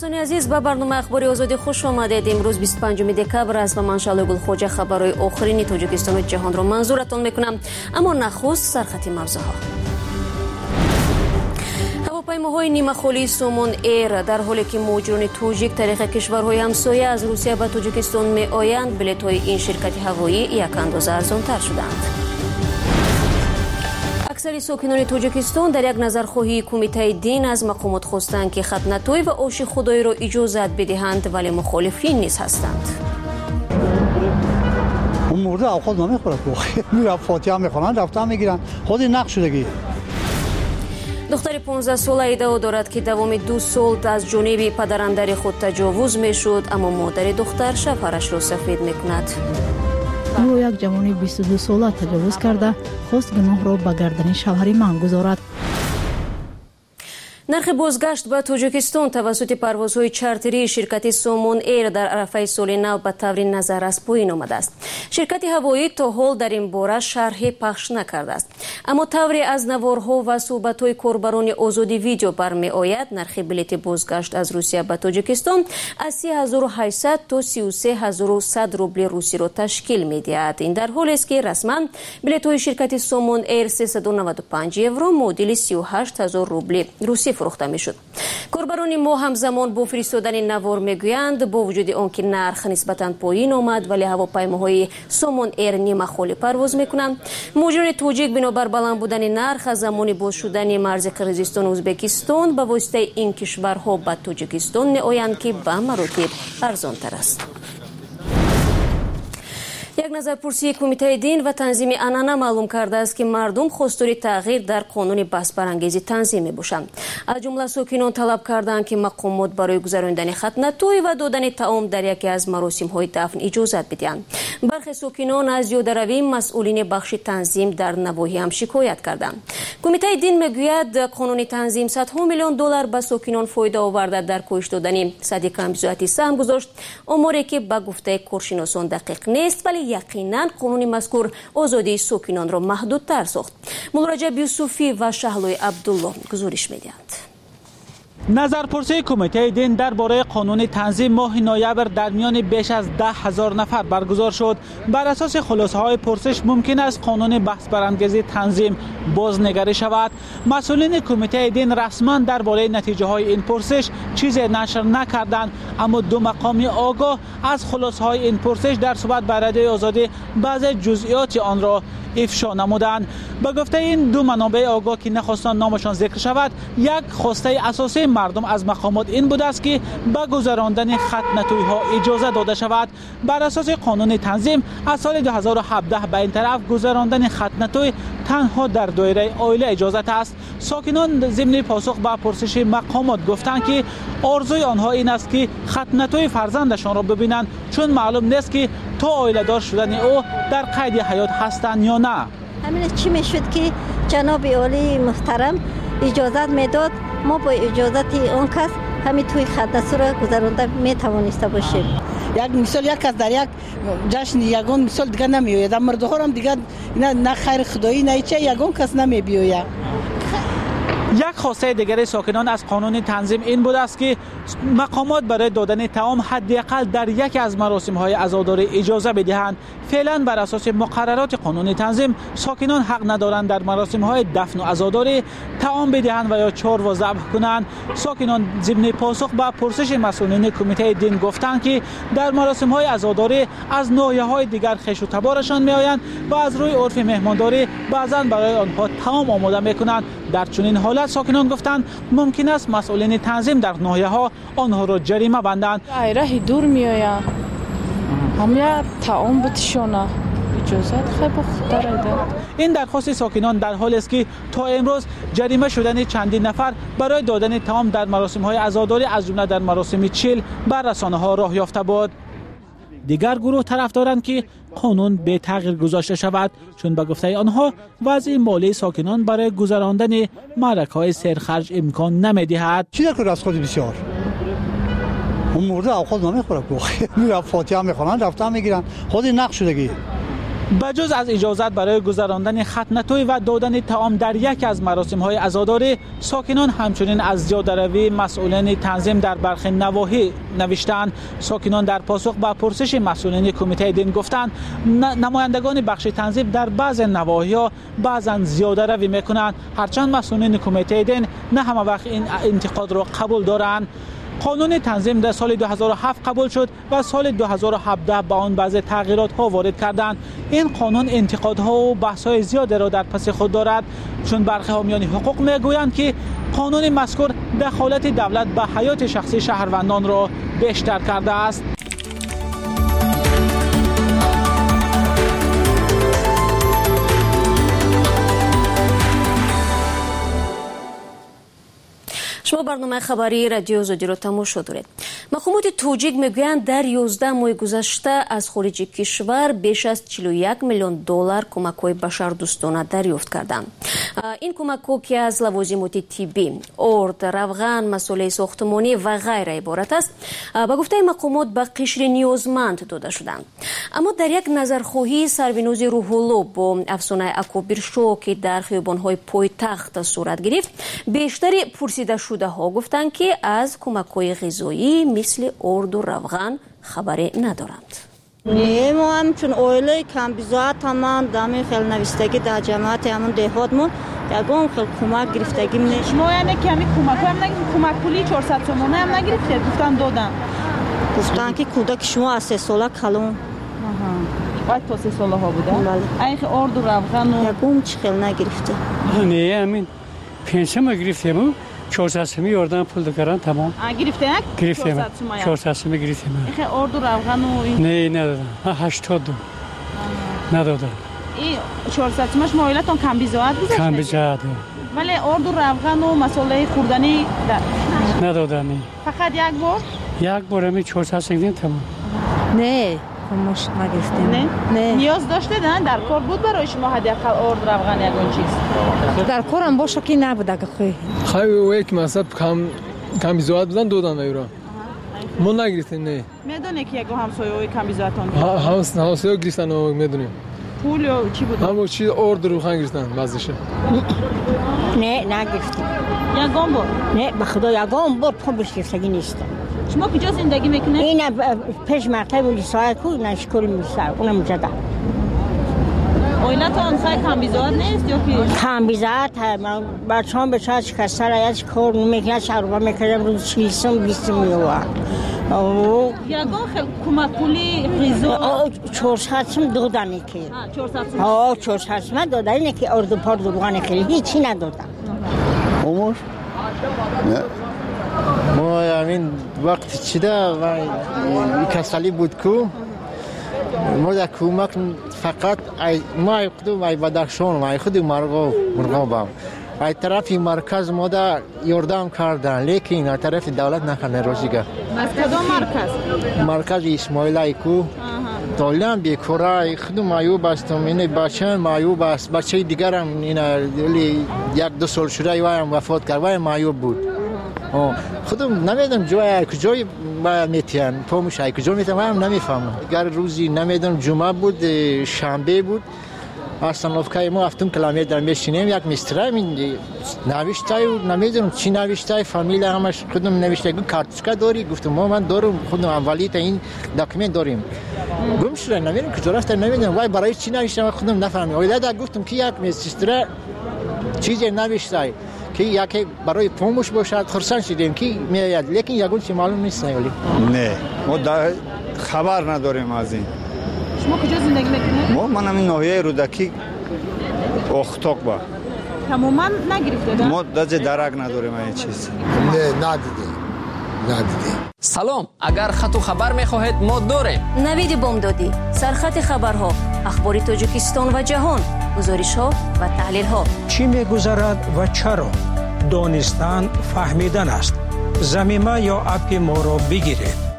دوستان عزیز، به برنامه اخباری آزادی خوش آمدید. امروز 25 دکبر است و من شعله گلخوجه خبرهای آخرین تاجیکستان و جهان را منظورتان میکنم. اما نخست سرخط موضوعها. هواپیماهای نیمه خالی سومون ایر در حالی که مهاجران تاجیک طریق کشورهای همسایه از روسیه به تاجیکستان می آیند، بلیط‌های این شرکت هوایی یک اندازه ارزان‌تر شدند. اکثر ساکنان تاجیکستان در یک نظرخواهی کمیته دین از مقامات خواستند که ختنه‌طوی و آش خدایی را اجازت بدهند، ولی مخالفین نیز هستند. اون مورد اوقات نمیخوره که میرن فاتحه میخونن رفتن میگیرن خود نقش شدگی. دختر 15 ساله ادعا دارد که دوام 2 سال از جانب پدراندر خود تجاوز میشد، اما مادر دختر شوهرش را سفید میکند. او یک جوان 22 ساله تجاوز کرده، خواست گناه را به گردن شوهر من گذارد. نرخ بازگشت به تاجیکستان توسط پروازهای چارتری شرکت سومون ایر در عرفه سال نو به طور نظر از پایین آمده است. شرکت هوایی تا حال در این باره شرح پخش نکرده است، اما طوری از نوارها و صحبت‌های کاربران آزادی ویدیو برمی آید نرخ بلیط بازگشت از روسیه به تاجیکستان از 3800 تا 33100 روبل روسی را تشکیل می‌دهد. این در حالی است که رسما بلیط‌های شرکت سومون ایر 395 یورو معادل 38000 روبل روسی فروخته میشد. کاربران ما همزمان با فرستادن نوار میگویند با وجود آنکه نرخ نسبتاً پایین آمد، ولی هواپیماهای سومون ایر نیمه خالی پرواز میکنند. مهاجران تاجیک بنابر بلند بودن نرخ از زمان باز شدن مرز قرقیزستان و ازبکستان به واسطه این کشورها به تاجیکستان میآیند که به مراتب ارزانتر است. یک نظرپرسی کمیته دین و تنظیم انانا معلوم کرده است که مردم خواستار تغییر در قانون بحث برانگیزی تنظیم میباشند. از جمله ساکنان طلب کردند که مقامات برای گذراندن ختنه‌طوی و دادن طعام در یکی از مراسم‌های دفن اجازت بدهند. برخی ساکنان از یادروی مسئولین بخش تنظیم در نواحی هم شکایت کردند. کمیته دین میگوید قانون تنظیم صدها میلیون دلار به ساکنان فایده آورده در کاهش دادن صد کمبزایتی سهم گذاشت، امری که به گفته کارشناسان دقیق نیست، ولی یقینا قانون مذکور آزادی ساکنان را محدودتر ساخت. مولرجب یوسفی و شهلوی عبدالله گزارش میدهند. نظرپرسی کمیته دین درباره قانون تنظیم ماه نوامبر در میان بیش از 10,000 نفر برگزار شد. بر اساس خلاصه‌های پرسش ممکن است قانون بحث برانگیزی تنظیم بازنگری شود. مسئولین کمیته دین رسما درباره نتیجه‌های این پرسش چیزی نشر نکردند، اما دو مقام آگاه از خلاصه‌های این پرسش در صحبت با رادیوی آزادی بعضی جزئیات آن را افشا نمودند. به گفته این دو منابع آگاه که نخواستند نامشان ذکر شود، یک خواسته اساسی مردم از مقامات این بود است که به گذراندن ختنه‌طوی‌ها اجازه داده شود. بر اساس قانون تنظیم از سال 2017 به این طرف گذراندن ختنه‌طوی تنها در دایره عائله اجازه است. ساکنان ضمن پاسخ به پرسش مقامات گفتند که آرزوی آنها این است که ختنه‌طوی فرزندشان را ببینند، چون معلوم نیست که تا عائله دار شدن او در قید حیات هستند یا نه. همین چی میشد که جناب عالی محترم اجازت میداد، ما با اجازت اون کس همین توی ختنه‌طوی را گذرانده میتوانسته باشیم. یک مثال یک کس در یک جشن یگان مثال دیگه نمیآید، مردها هم دیگه نه خیر خدایی نه چه یگان کس نمیبیاید. یک خواسته دیگر ساکنان از قانون تنظیم این بود است که مقامات برای دادن طعام حداقل در یکی از مراسم‌های عزاداری اجازه بدهند. فعلا بر اساس مقررات قانون تنظیم ساکنان حق ندارند در مراسم‌های دفن و عزاداری طعام بدهند و یا چور و ذبح کنند. ساکنان ضمن پاسخ به پرسش مسئولین کمیته دین گفتند که در مراسم‌های عزاداری از ناحیه‌های دیگر خویش و تبارشان می‌آیند و از روی عرف مهمانداری بعضاً برای آنها طعام آماده می‌کنند. در چنین حالت ساکنان گفتند ممکن است مسئولین تنظیم در ناحیه‌ها آنها را جریمه بندند. راه دور می‌آیند، همه طعام بتشونه اجازه خیلی دارد. این درخواست ساکنان در حالی است که تا امروز جریمه شدن چندین نفر برای دادن طعام در مراسم‌های عزاداری از جمله در مراسم چیل بر رسانه‌ها راه یافته بود. دیگر گروه طرف دارند که قانون به تغییر گذاشته شود، چون به گفته آنها وضع مالی ساکنان برای گذراندن معرکه‌های سرخرج امکان نمی‌دهد. چی در از خود بسیار اون مورد اوقات نمیخوره که میرن فاتحه میخونن رفتن میگیرن خود نقش شدگی. بجز از اجازت برای گذراندن ختنه‌طوی و دادن طعام در یکی از مراسم‌های عزاداری، ساکنان همچنین از زیاده‌روی مسئولین تنظیم در برخی نواحی نوشتند. ساکنان در پاسخ به پرسش مسئولین کمیته دین گفتند نمایندگان بخش تنظیم در بعض نواحی‌ها بعضاً زیاده‌روی می‌کنند، هرچند مسئولین کمیته دین نه همه وقت این انتقاد را قبول دارند. قانون تنظیم در سال 2007 قبول شد و سال 2017 با آن بعضی تغییرات ها وارد کردند. این قانون انتقادها و بحث های زیادی را در پس خود دارد، چون برخی حامیان حقوق میگویند که قانون مذکور دخالت دولت به حیات شخصی شهروندان را بیشتر کرده است. شما برنامه خبری رادیو آزادی را تماشا دارید. مقامات توجیک میگویند در 11 ماه گذشته از خارج کشور بیش از 41 میلیون دلار کمک‌های بشردوستانه دریافت کردند. این کمک‌ها که از لوازمات طبی، ارد، روغن، مسائل ساختمانی و غیره عبارت است، با گفته مقامات به قشر نیازمند داده شدند. اما در یک نظرخواهی سربینوز روح‌الله با افسانه اکابر شو که در خیابان‌های پایتخت صورت گرفت، بیشتر پرسیده شده ها گفتند که از کمک‌های غذایی مثل ارد و روغن خبری ندارند. ما هم چون اویله کمبیزات همان دامی خیلی نویستگی در جماعت همون دهاتمون یکم خیلی کمک گرفتگی میشه. شما یعنی کمی کمک هم نگرفتید؟ کمک پولی 400 تومانه هم نگرفتید؟ گفتن دادن. گفتن که کودک شما از 3 ساله کلون. باید تا 3 ساله ها بوده؟ بله. این ارد و روغن و یکم چی خیلی نگرفته. نه همین پنسیون ما گرفتیم. 400 سومی یاردم پول دکارن تمام. گرفته یک؟ گرفتیم. 400 سومی گرفتیم. این ارد و روغن و این؟ نه ندادم. 80 ندادم. این 400 سومش مایلتون کمبیزات گذاشته؟ کمبیزات. ولی ارد و روغن و مسئله خوردنی ندادم. فقط یک بار؟ یک بار همین 400 سومی تمام. نه. مش نگرفتیم. نه. نیاز داشته در کار بود برای شما حداقل ارد روغن یگون چیز؟ در کارم باشه که نبود اگه خیلی یک مصرف کمبیزات بودن دادن ایران. ما نگرفتیم. نه. میدونه که یگو همسایه‌های کمبیزاتون؟ همسایه گرفتن و میدونیم. پول یا چی بود؟ همون چیز ارد روغن گرفتن بعضیش. نه نگرفتیم. یگون بار؟ نه به خدا یگون بار پول گرفتگی نیست. شما کجا زندگی میکنه؟ این پیش مکتب لیسای کو نشکل میسر اونم جدا. اویلتون خیلی کمبیزات نیست یا کی؟ کمبیزات من بچه‌ام به چه کسر از کار میکنه شروع میکنم روز 40 20 میلیون. یگان خیلی کمک پولی غذا 400 سوم دادن که 400 سوم 400 سوم دادن که ارد پار دوغان خیلی هیچی ندادن. عمر ما همین وقت چیده و کسالی بود کو ما در کمک فقط ما خودم ای بدخشان ما خود مرغاب بام ای طرفی مرکز ما در یاردم کردن لیکن ای طرف دولت نکنه روزیگه. از کدام مرکز؟ مرکز اسماعیل کو دولم بیکاره خودم مایوب هستم. این بچه مایوب است، بچه دیگرم این یک دو سال شده وایم وفات کرد وایم مایوب بود. خودم نمیدونم کجای باید میتین پاموش های کجا میتین وایم نمیفهمم. اگر روزی نمیدونم جمعه بود شنبه بود اصلا لفکای ما 7 کیلومتر در میشینیم یک مستره نوشته و نمیدونم چی نوشته فامیل همش خودم نوشته کارتچکا داری گفتم من دارم خودم اولی تا این داکیومنت داریم گم شده نمیدونم کجا رفته نمیدونم وای برای چی نوشته خودم نفهمیدم. اولی گفتم که یک مستره چیزی نوشته که یکی برای پاموش باشد خرسان شدیم که میاد لیکن یگون چی معلوم نیست. ولی نه ما خبر نداریم از این. شما کجا زندگی میکنید؟ من همین ناحیه رودکی اختاق با تماما نگرفته؟ ما درک نداریم این چیز. نه ندیدیم. سلام، اگر خط و خبر میخواهید ما داریم. نوید بامدادی، سرخط خبرها، اخبار تاجیکستان و جهان، گزارش ها و تحلیل ها. چی میگذرد و چرا؟ دانستن فهمیدن است. زمینه یا اپ ما را بگیرید.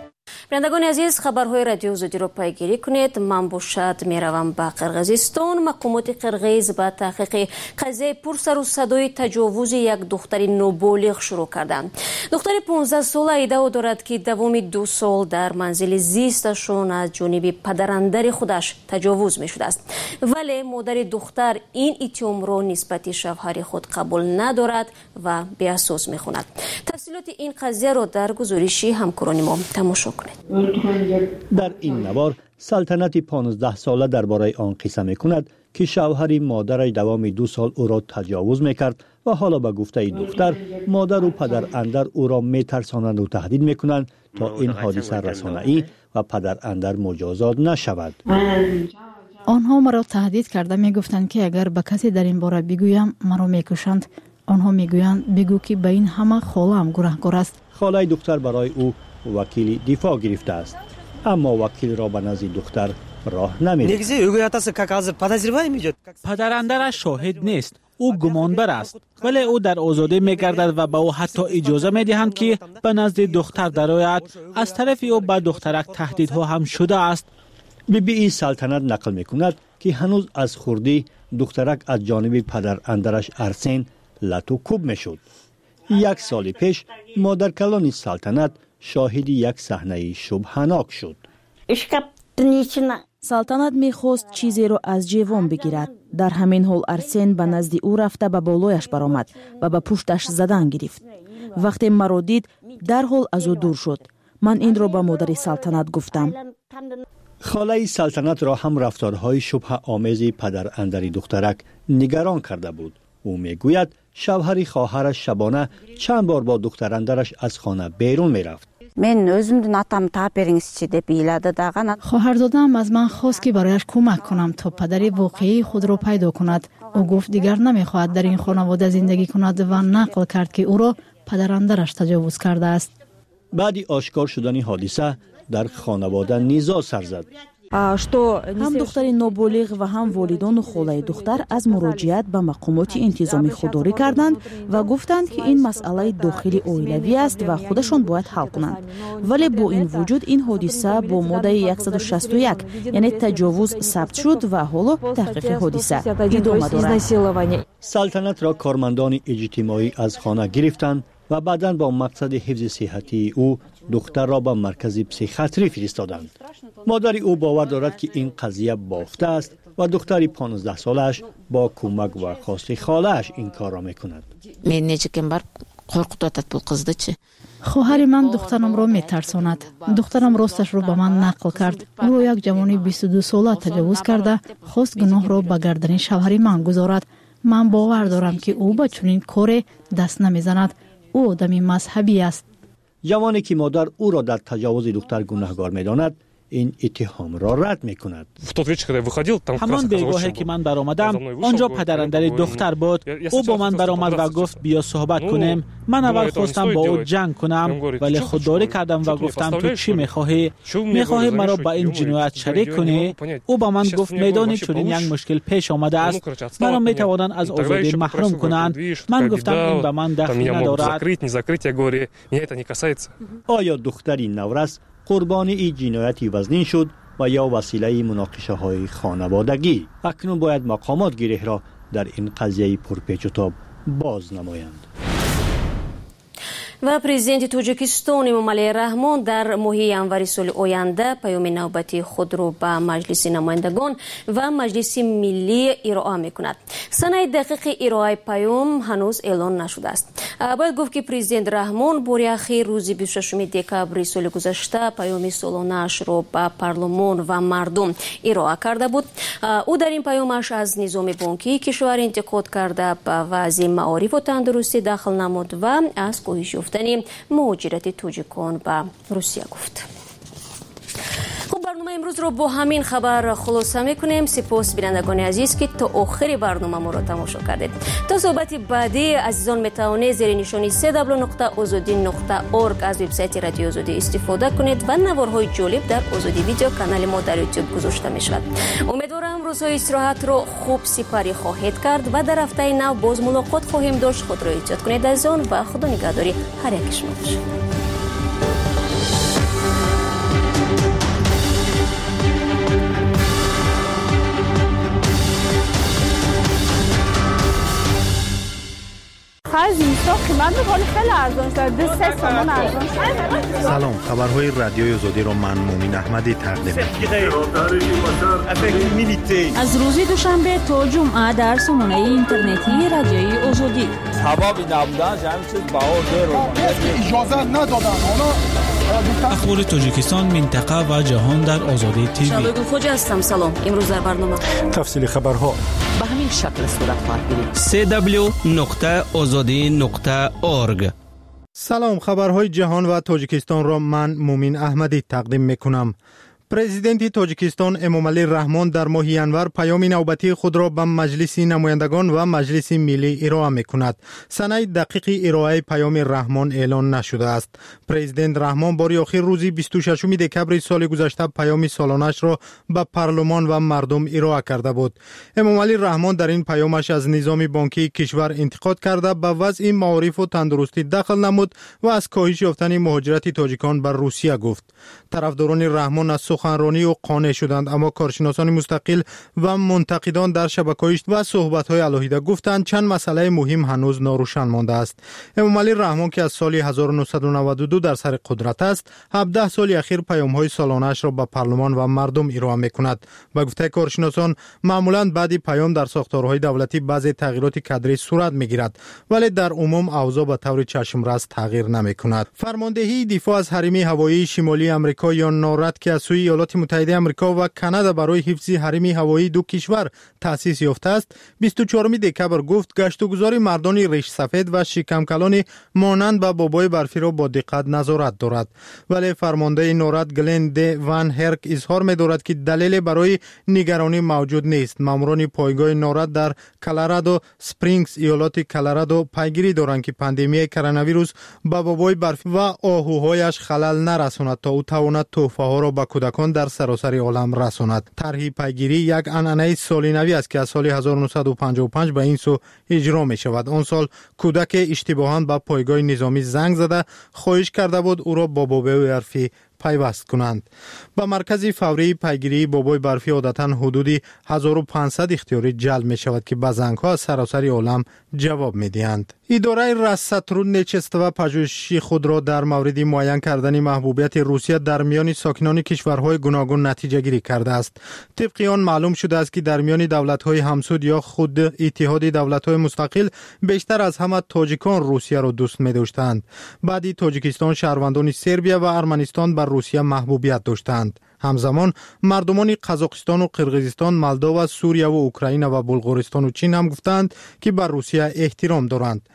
برندگان عزیز، خبرهای رادیو زودی رو پیگیری کنید. من باشد میروم به قرقیزستان. مقامات قرقیز با تحقیق قضیه پرسر و صدای تجاوز یک دختر نوبالغ شروع کردند. دختر 15 ساله ادعا دارد که دوام 2 سال در منزل زیستشون از جانب پدراندر خودش تجاوز می شده است، ولی مادر دختر این اتهام را نسبت شوهر خود قبول ندارد و به اساس می خوند. تفصیلات این قضیه را در گزارشی همکاران ما تماشا کنید. در این نوار سلطنت 15 ساله درباره آن قصه میکند که شوهر مادرش دوام 2 سال او را تجاوز میکرد و حالا به گفته دختر مادر و پدر اندر او را میترسانند و تهدید میکنند تا این حادثه رسانه‌ای و پدر اندر مجازات نشود. آنها مرا تهدید کرده میگفتند که اگر به کسی در این باره بگویم مرا میکشند. آنها میگویند بگو که به این همه خاله‌ام گناهکار است. خاله دختر برای او وکیل دفاع گرفته است، اما وکیل را به نزد دختر راه نمی‌دهد. پدراندرش شاهد نیست، او گمانبر است، ولی او در آزادی میگردد و به او حتی اجازه میدهند که به نزد دختر درآید. از طرف او به دخترک تهدیدها هم شده است. بی سلطنت نقل میکند که هنوز از خردی دخترک از جانب پدر اندرش ارسین لتو کوب میشد. 1 سال پیش مادر کلان سلطنت شاهد یک صحنه شبهناک شد. سلطنت میخواست چیزی را از جوان بگیرد. در همین حال ارسین به نزد او رفته به بالایش برآمد و به پشتش زدن گرفت. وقتی مرا دید در حال از او دور شد. من این را به مادر سلطنت گفتم. خاله سلطنت را هم رفتارهای شبه آمیز پدر اندر دخترک نگران کرده بود. او میگوید شوهر خواهرش شبانه چند بار با دختر اندرش از خانه بیرون میرفت. من özümdün atam taperinizçi deb biladi dag'an. خواهرزاده‌ام از من خواست که برایش کمک کنم تا پدر واقعی خود را پیدا کند. او گفت دیگر نمیخواهد در این خانواده زندگی کند و نقل کرد که او را پدر اندرش تجاوز کرده است. بعد آشکار شدن حادثه در خانواده نزاع سر زد. هم دختر نوبالغ و هم والدان و خاله دختر از مراجعت به مقامات انتظامی خودداری کردند و گفتند که این مسئله داخلی اویلوی است و خودشان باید حل کنند. ولی با این وجود این حادثه با ماده 161 یعنی تجاوز ثبت شد و حالا تحقیق حادثه ادامه دارد. سلطنت را کارمندان اجتماعی از خانه گرفتند و بعداً با مقصد حفظ صحتی او دختر را به مرکز پسیخیاتری فرستادند. مادر او باور دارد که این قضیه بافته است و دختر 15 سالش با کمک و خواست خاله‌اش این کار را میکند. خواهر من دخترم را میترساند. دخترم راستش را به من نقل کرد. او یک جوان 22 ساله تجاوز کرده خواست گناه را به گردن شوهر من گذارد. من باور دارم که او به چنین کار دست نمیزند. او آدمی مذهبی است. جوانی که مادر او را در تجاوز دختر گناهکار می‌داند این اتهام را رد می‌کند. همان بیگاهی که من برآمدم آنجا پدراندر دختر بود. او با من برآمد و گفت بیا صحبت کنیم. من اول خواستم با او جنگ کنم ولی خودداری کردم و گفتم تو چی می‌خواهی؟ می‌خواهی مرا با این جنایت شریک کنی؟ او با من گفت میدانی چنین یک مشکل پیش آمده است. مرا می‌توانند از آزادی محروم کنند. من گفتم این به من دخلی ندارد. آیا دختری نورس قربانی این جنایتی وزنی شد و یا وسیله مناقشه های خانوادگی؟ اکنون باید مقامات گره را در این قضیه پرپیچ و تاب باز نمایند. و پرزیدنت توجیکستان امامعلی رحمان در ماه январи سال آینده پیام نوبتی خود را به مجلس نمایندگان و مجلس ملی ارائه میکند. سنه دقیق ارائه پیام هنوز اعلان نشده است. باید گفت که پرزیدنت رحمان بار اخیر روز 26 دکبر سال گذشته پیام سالانه‌اش را به پارلمان و مردم ارائه کرده بود. او در این پیامش از نظام بانکی کشور انتقاد کرده، به وضع معارف و تندرستی دخل نمود و از کاهش یافتن مهاجرت توجیکان به روسیه گفت. خب برنامه امروز رو با همین خبر خلاصه میکنیم. سپاس بینندگان عزیز که تا آخر برنامه ما رو تماشا کردید. تا صحبت بعدی عزیزان میتوانید زیر نشانی www.azadi.org از وبسایت رادیو آزادی استفاده کنید و نوارهای جالب در آزادی ویدیو کانال ما در یوتیوب گذاشته میشود. امیدوارم روزهای استراحت رو خوب سپری خواهید کرد و در هفته نو باز ملاقات خواهیم داشت. خود را احتیاط کنید عزیزان و خدا نگهداری هر یک شما. آخر زمستان قیمت میکنه خیلی ارزان شده 3 تومان ارزان شده. سلام، خبرهای رادیوی آزادی را من مومین احمدی تقدیم می‌کنم. از روز دوشنبه تا جمعه در سامانه اینترنتی رادیوی آزادی. هوا نبودن همین چیز بهار رو اجازه ندادن. اخبار تاجیکستان، منطقه و جهان در آزادی تیوی. شبگون خوجا هستم. سلام. امروز در برنامه تفصیل خبرها به همین شکل صورت خواهد گرفت. www.azadi.org. سلام، خبرهای جهان و تاجیکستان را من مومین احمدی تقدیم میکنم. پرزیدنت تاجیکستان امامعلی رحمان در ماه ینور پیام نوبتی خود را به مجلس نمایندگان و مجلس ملی ارائه می‌کند. سنه دقیق ارائه پیام رحمان اعلان نشده است. پرزیدنت رحمان بار آخر روز 26 دکبر سال گذشته پیام سالانش را به پارلمان و مردم ارائه کرده بود. امامعلی رحمان در این پیامش از نظام بانکی کشور انتقاد کرده به وضع معارف و تندرستی دخل نمود و از کاهش یافتن مهاجرت تاجیکان به روسیه گفت. طرفداران رحمان از سخنرانی و قانع شدند، اما کارشناسان مستقل و منتقدان در شبکه‌های و صحبت‌های علیحده گفتند چند مسئله مهم هنوز ناروشن مانده است. امامعلی رحمان که از سال 1992 در سر قدرت است، 17 سال اخیر پیام‌های سالانه‌اش را به پارلمان و مردم ارائه می‌کند. به گفته کارشناسان، معمولاً بعد پیام در ساختارهای دولتی بعضی تغییرات کادری صورت می‌گیرد، ولی در عموم اوضاع به طور چشم‌رس تغییر نمی‌کند. فرماندهی دفاع از حریم هوایی شمالی آمریکا یا نارد که از سوی ایالات متحده آمریکا و کانادا برای حفظ حریم هوایی دو کشور تأسیس یافته است، 24 دکبر گفت گشت و گذار مردان ریش سفید و شکمکلان مانند به بابای برفی را با دقت نظارت دارد. ولی فرمانده نارد گلن دی وان هرک اظهار می‌دارد که دلیل برای نگرانی موجود نیست. ماموران پایگاه نارد در کلرادو اسپرینگز ایالات کلرادو پیگیری دارند که پاندمی کرونا ویروس به بابای برفی و آهوهایش خلل نرساند تا او تواند تحفه‌ها را به کودکان در سراسر عالم رساند. طرح پیگیری یک عنعنه سالینوی است که از سال 1955 به این سو اجرا می شود. آن سال کودک اشتباهاً به پایگاه نظامی زنگ زده خواهش کرده بود او را با بابای برفی پیوست کنند. به مرکز فوری پیگیری بابای برفی عادتاً حدود 1500 اختیاری جلب می شود که به زنگ‌ها از سراسر عالم جواب می دهند. اداره رصدرونچست و پژوهشی خود را در مورد معین کردن محبوبیت روسیه در میان ساکنان کشورهای گوناگون نتیجه گیری کرده است. طبق آن معلوم شده است که در میان دولت‌های همسود یا خود اتحاد دولت‌های مستقل بیشتر از همه تاجیکان روسیه را دوست می‌داشتند. بعد تاجیکستان شهروندان سربیا و ارمنستان بر روسیه محبوبیت داشتند. همزمان مردمان قزاقستان و قرقیزستان، مولداوا، سوریه و اوکراین و بلغارستان و چین هم گفتند که بر روسیه احترام دارند.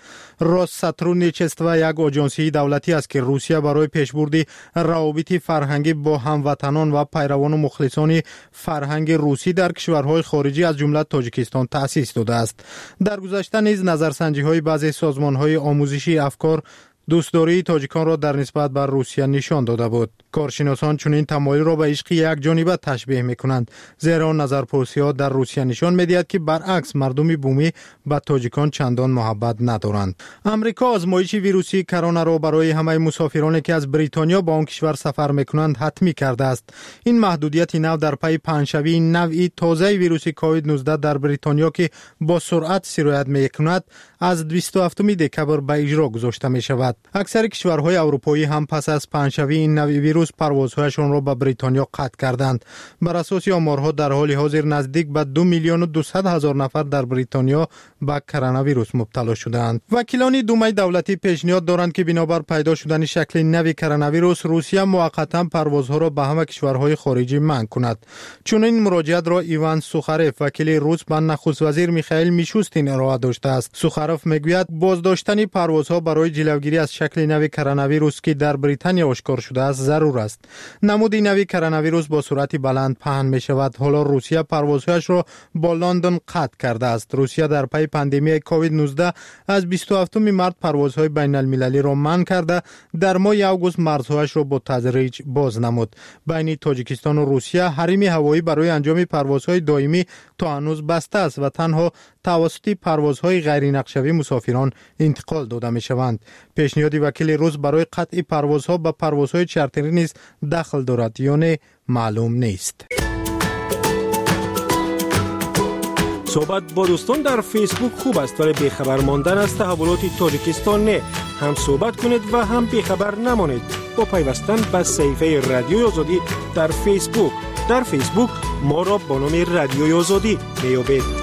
رصدرونچست و یک آژانسی دولتی است که روسیه برای پیشبرد روابط فرهنگی با هموطنان و پیروان و مخلصان فرهنگ روسی در کشورهای خارجی از جمله تاجیکستان تأسیس داده است. در گذشته نیز نظرسنجی‌های بعضی سازمان‌های آموزشی افکار دوستداری تاجیکان را در نسبت بر روسیه نشان داده بود. کارشناسان چنین تمایل را به عشق یک جانبه تشبیه می‌کنند، زیرا نظرپرسی‌ها در روسیه نشان می‌دهد که برعکس مردم بومی به تاجیکان چندان محبت ندارند. آمریکا آزمایش ویروسی کرونا را برای همه مسافرانی که از بریتانیا به آن کشور سفر می‌کنند حتمی کرده است. این محدودیت نو در پی پنجشنبه نوعی تازه ویروس کووید 19 در بریتانیا که با سرعت سرایت می‌کند از 27 دکبر به اجرا گذاشته می‌شود. اکثر کشورهای اروپایی هم پس از پنجشنبه این نوع ویروس پروازهایشان را به بریتانیا قطع کردند. بر اساس آمارها در حال حاضر نزدیک به 2,200,000 نفر در بریتانیا به کرونا ویروس مبتلا شدند. وکیلان دومه دولتی پیشنهاد دارند که بنابر پیدا شدن شکل نو کرونا ویروس روسیه موقتا پروازها را به همه کشورهای خارجی منع کند. چون این مراجعت را ایوان سوخاروف وکیل روس به نخست وزیر میخائیل میشوستین ارائه داشته است. سوخاروف میگوید بازداشتن پروازها برای جلوگیری از شکل نو کرونا ویروس که در بریتانیا آشکار شده است ضرور است. نمود نو کرونا ویروس با سرعت بلند پهن می شود. حالا روسیه پروازهایش را با لندن قطع کرده است. روسیه در پی پاندمی کووید 19 از 27 مارس پروازهای بین المللی را منع کرده، در ماه اوگوست مرزهایش را با تدریج باز نمود. بین تاجیکستان و روسیه حریم هوایی برای انجام پروازهای دائمی تا هنوز بسته است و تنها توسط پروازهای غیر نقشه‌ای مسافران انتقال داده می شوند. پیشنهاد وکیل روس برای قطع پروازها به پروازهای چارتری نیز دخل دارد یا نه معلوم نیست. صحبت با دوستان در فیسبوک خوب است ولی بیخبر ماندن از تحولات تاجیکستان نه. هم صحبت کنید و هم بیخبر نمانید با پیوستن به صفحه رادیوی آزادی در فیسبوک. در فیسبوک ما را با نام رادیوی آزادی میابید.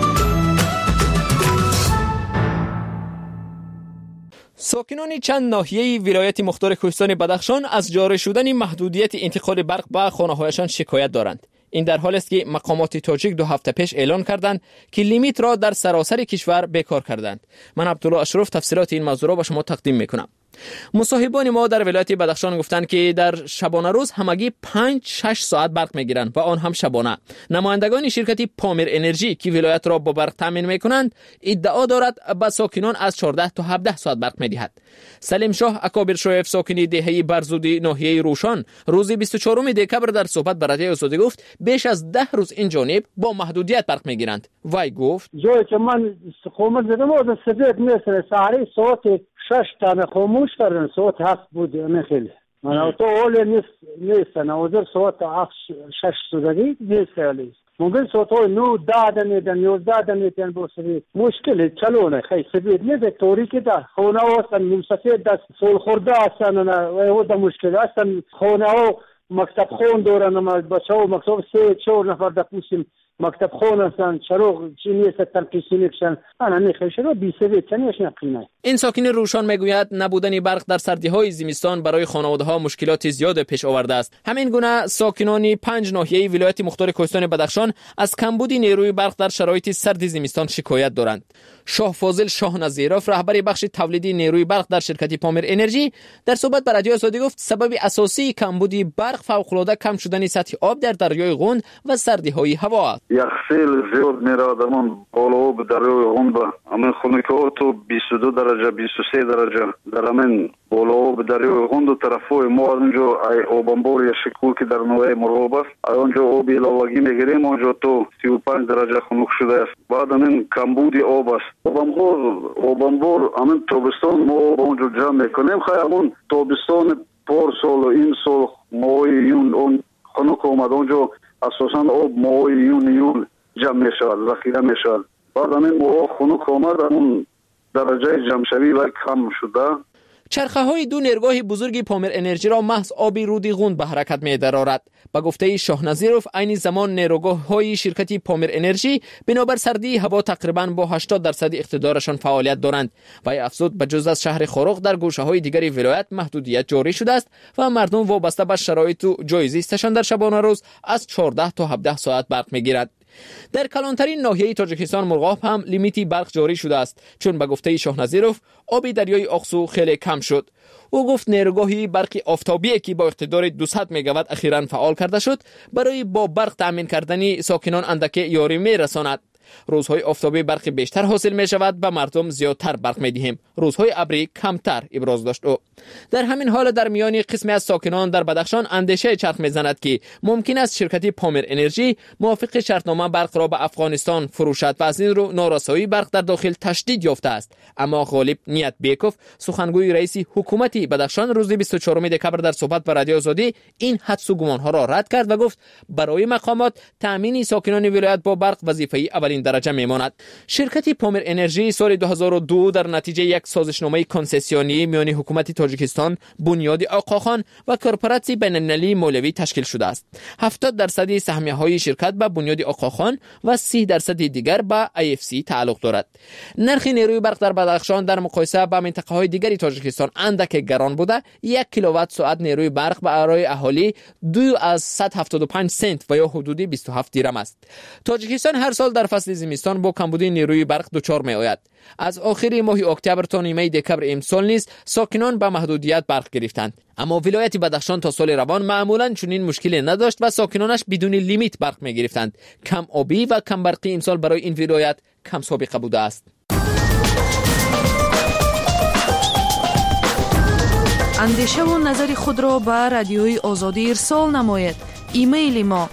ساکنان چند ناحیه ولایت مختار کوهستان بدخشان از جاری شدن محدودیت انتقال برق به خانه‌هایشان شکایت دارند. این در حالی است که مقامات تاجیک 2 هفته پیش اعلان کردند که لیمیت را در سراسر کشور بیکار کردند. من عبدالله اشرف تفسیرات این موضوع را به شما تقدیم میکنم. مصاحبان ما در ولایت بدخشان گفتند که در شبانه روز همگی 5-6 ساعت برق میگیرند و آن هم شبانه. نمایندگان شرکت پامیر انرژی که ولایت را با برق تامین میکنند ادعا دارد به ساکنان از 14 تا 17 ساعت برق میدهد. سلیم شاه اکابر شایف ساکن دهه برزودی ناحیه روشان روز 24 دکبر در صحبت با رادیوی آزادی گفت بیش از 10 روز این جانب با محدودیت برق میگیرند. وی گفت جایی که من خاموش زدم و سبب مثل ساعتی ساعت 6 تا خاموش کردن ساعت 7 بود نخیلی من تو اول نیستن اوزر ساعت 6 سودگی نیست ممکن ساعت 9 10 میدن 11 میدن بسری مشکل چلونه خیلی سبب نه دکتری که در خونه هستن منصفه دست سول خورده هستن و او مشکل هستن خونه ها مکتب خون دارن بچه‌ها مکتب 3-4 نفر دقیقیم مکتب خون هستن چرا چینی است ترکیسی میکشن انا نخشن بی سبب چنیش نقینه. این ساکن روشان میگوید نبودن برق در سردی‌های زمستان برای خانواده‌ها مشکلات زیاد پیش آورده است. همین گونه ساکنان 5 ناحیه ولایت مختار کوهستان بدخشان از کمبود نیروی برق در شرایط سرد زمستان شکایت دارند. شاه فاضل شاه نظیرов رهبر بخش تولیدی نیروی برق در شرکت پامیر انرژی در صحبت با رادیو آزادی گفت سبب اساسی کمبودی برق فوق‌العاده کم شدن سطح آب در دریای غوند و سردی‌های هوا است. یخسیل زیاد میرا درمان بالا آب دریای غوند همین خنک‌ها تو 22 درجه 23 درجه در همین بالا آب دریای غوند و طرفای ما اونجا آبانبار یا شکوه که در نوع مرغاب است اونجا آب ایلالاگی میگیریم اونجا تو 35 درجه خنک شده است. بعد همین کمبودی آب است آبانبار همین تابستان ما اونجا جمع میکنیم خیلی اون تابستان پارسال و این سال ماه یون اون خنک آمد اونجا اساساً آب ماه یون جمع میشود ذخیره میشود. بعد همین ماه خنک آمد اون درجه جمعشوی و کم شده. چرخه‌های 2 نیرگاه بزرگ پامیر انرژی را محض آبی رود غوند به حرکت می‌درآورد. به گفته شاه نظیرов عین زمان نیروگاه‌های شرکت پامیر انرژی بنابر سردی هوا تقریباً با 80% اقتدارشان فعالیت دارند. و افزود به جز از شهر خاروق در گوشه‌های دیگری ولایت محدودیت جاری شده است و مردم وابسته به شرایط و جای زیستشان در شبانه روز از 14 تا 17 ساعت برق می‌گیرد. در کلانترین ناحیه تاجیکستان مرغاب هم لیمیتی برق جاری شده است چون به گفته شاه نظیرov آب دریای اقصو خیلی کم شد. او گفت نیروگاهی برق آفتابی که با اقتدار 200 مگاوات اخیراً فعال کرده شد برای با برق تامین کردن ساکنان اندک یاری میرساند. روزهای آفتابی برق بیشتر حاصل می شود و مردم زیادتر برق می دهیم. روزهای ابری کمتر ابراز داشت او. در همین حال در میان قسمی از ساکنان در بدخشان اندیشه چرخ می زند که ممکن است شرکت پامیر انرژی موافق شرطنامه برق را به افغانستان فروشد و از این رو نارسایی برق در داخل تشدید یافته است. اما غالب نیت بیکوف سخنگوی رئیس حکومت بدخشان روز 24 دکبر در صحبت با رادیو آزادی این حدس و گمان ها را رد کرد و گفت برای مقامات تامین ساکنان ولایت با برق وظیفه اولین درجه میماند. شرکت پامیر انرژی سال 2002 در نتیجه یک سازشنامه کنسسیونی میان حکومت تاجیکستان، بنیاد آقاخان و کورپوراسیون بین‌المللی مولوی تشکیل شده است. 70% سهمیه‌های شرکت به بنیاد آقاخان و 30% دیگر به IFC تعلق دارد. نرخ نیروی برق در بدخشان در مقایسه با منطقه‌های دیگری تاجیکستان اندک گران بوده. 1 کیلووات ساعت نیروی برق برای اهالی 2 از 175 سنت و یا حدود 27 درم است. تاجیکستان هر سال در فصل زمستان با کمبود نیروی برق دچار می آید. از آخر ماه اکتبر تا نیمه دکبر امسال نیز ساکنان به محدودیت برق گرفتند. اما ولایت بدخشان تا سال روان معمولاً چنین مشکلی نداشت و ساکنانش بدون لیمیت برق می گرفتند. کم آبی و کم برقی امسال برای این ولایت کم سابقه بوده است. اندیشه و نظر خود را به رادیوی آزادی ارسال نمایید. ایمیل ما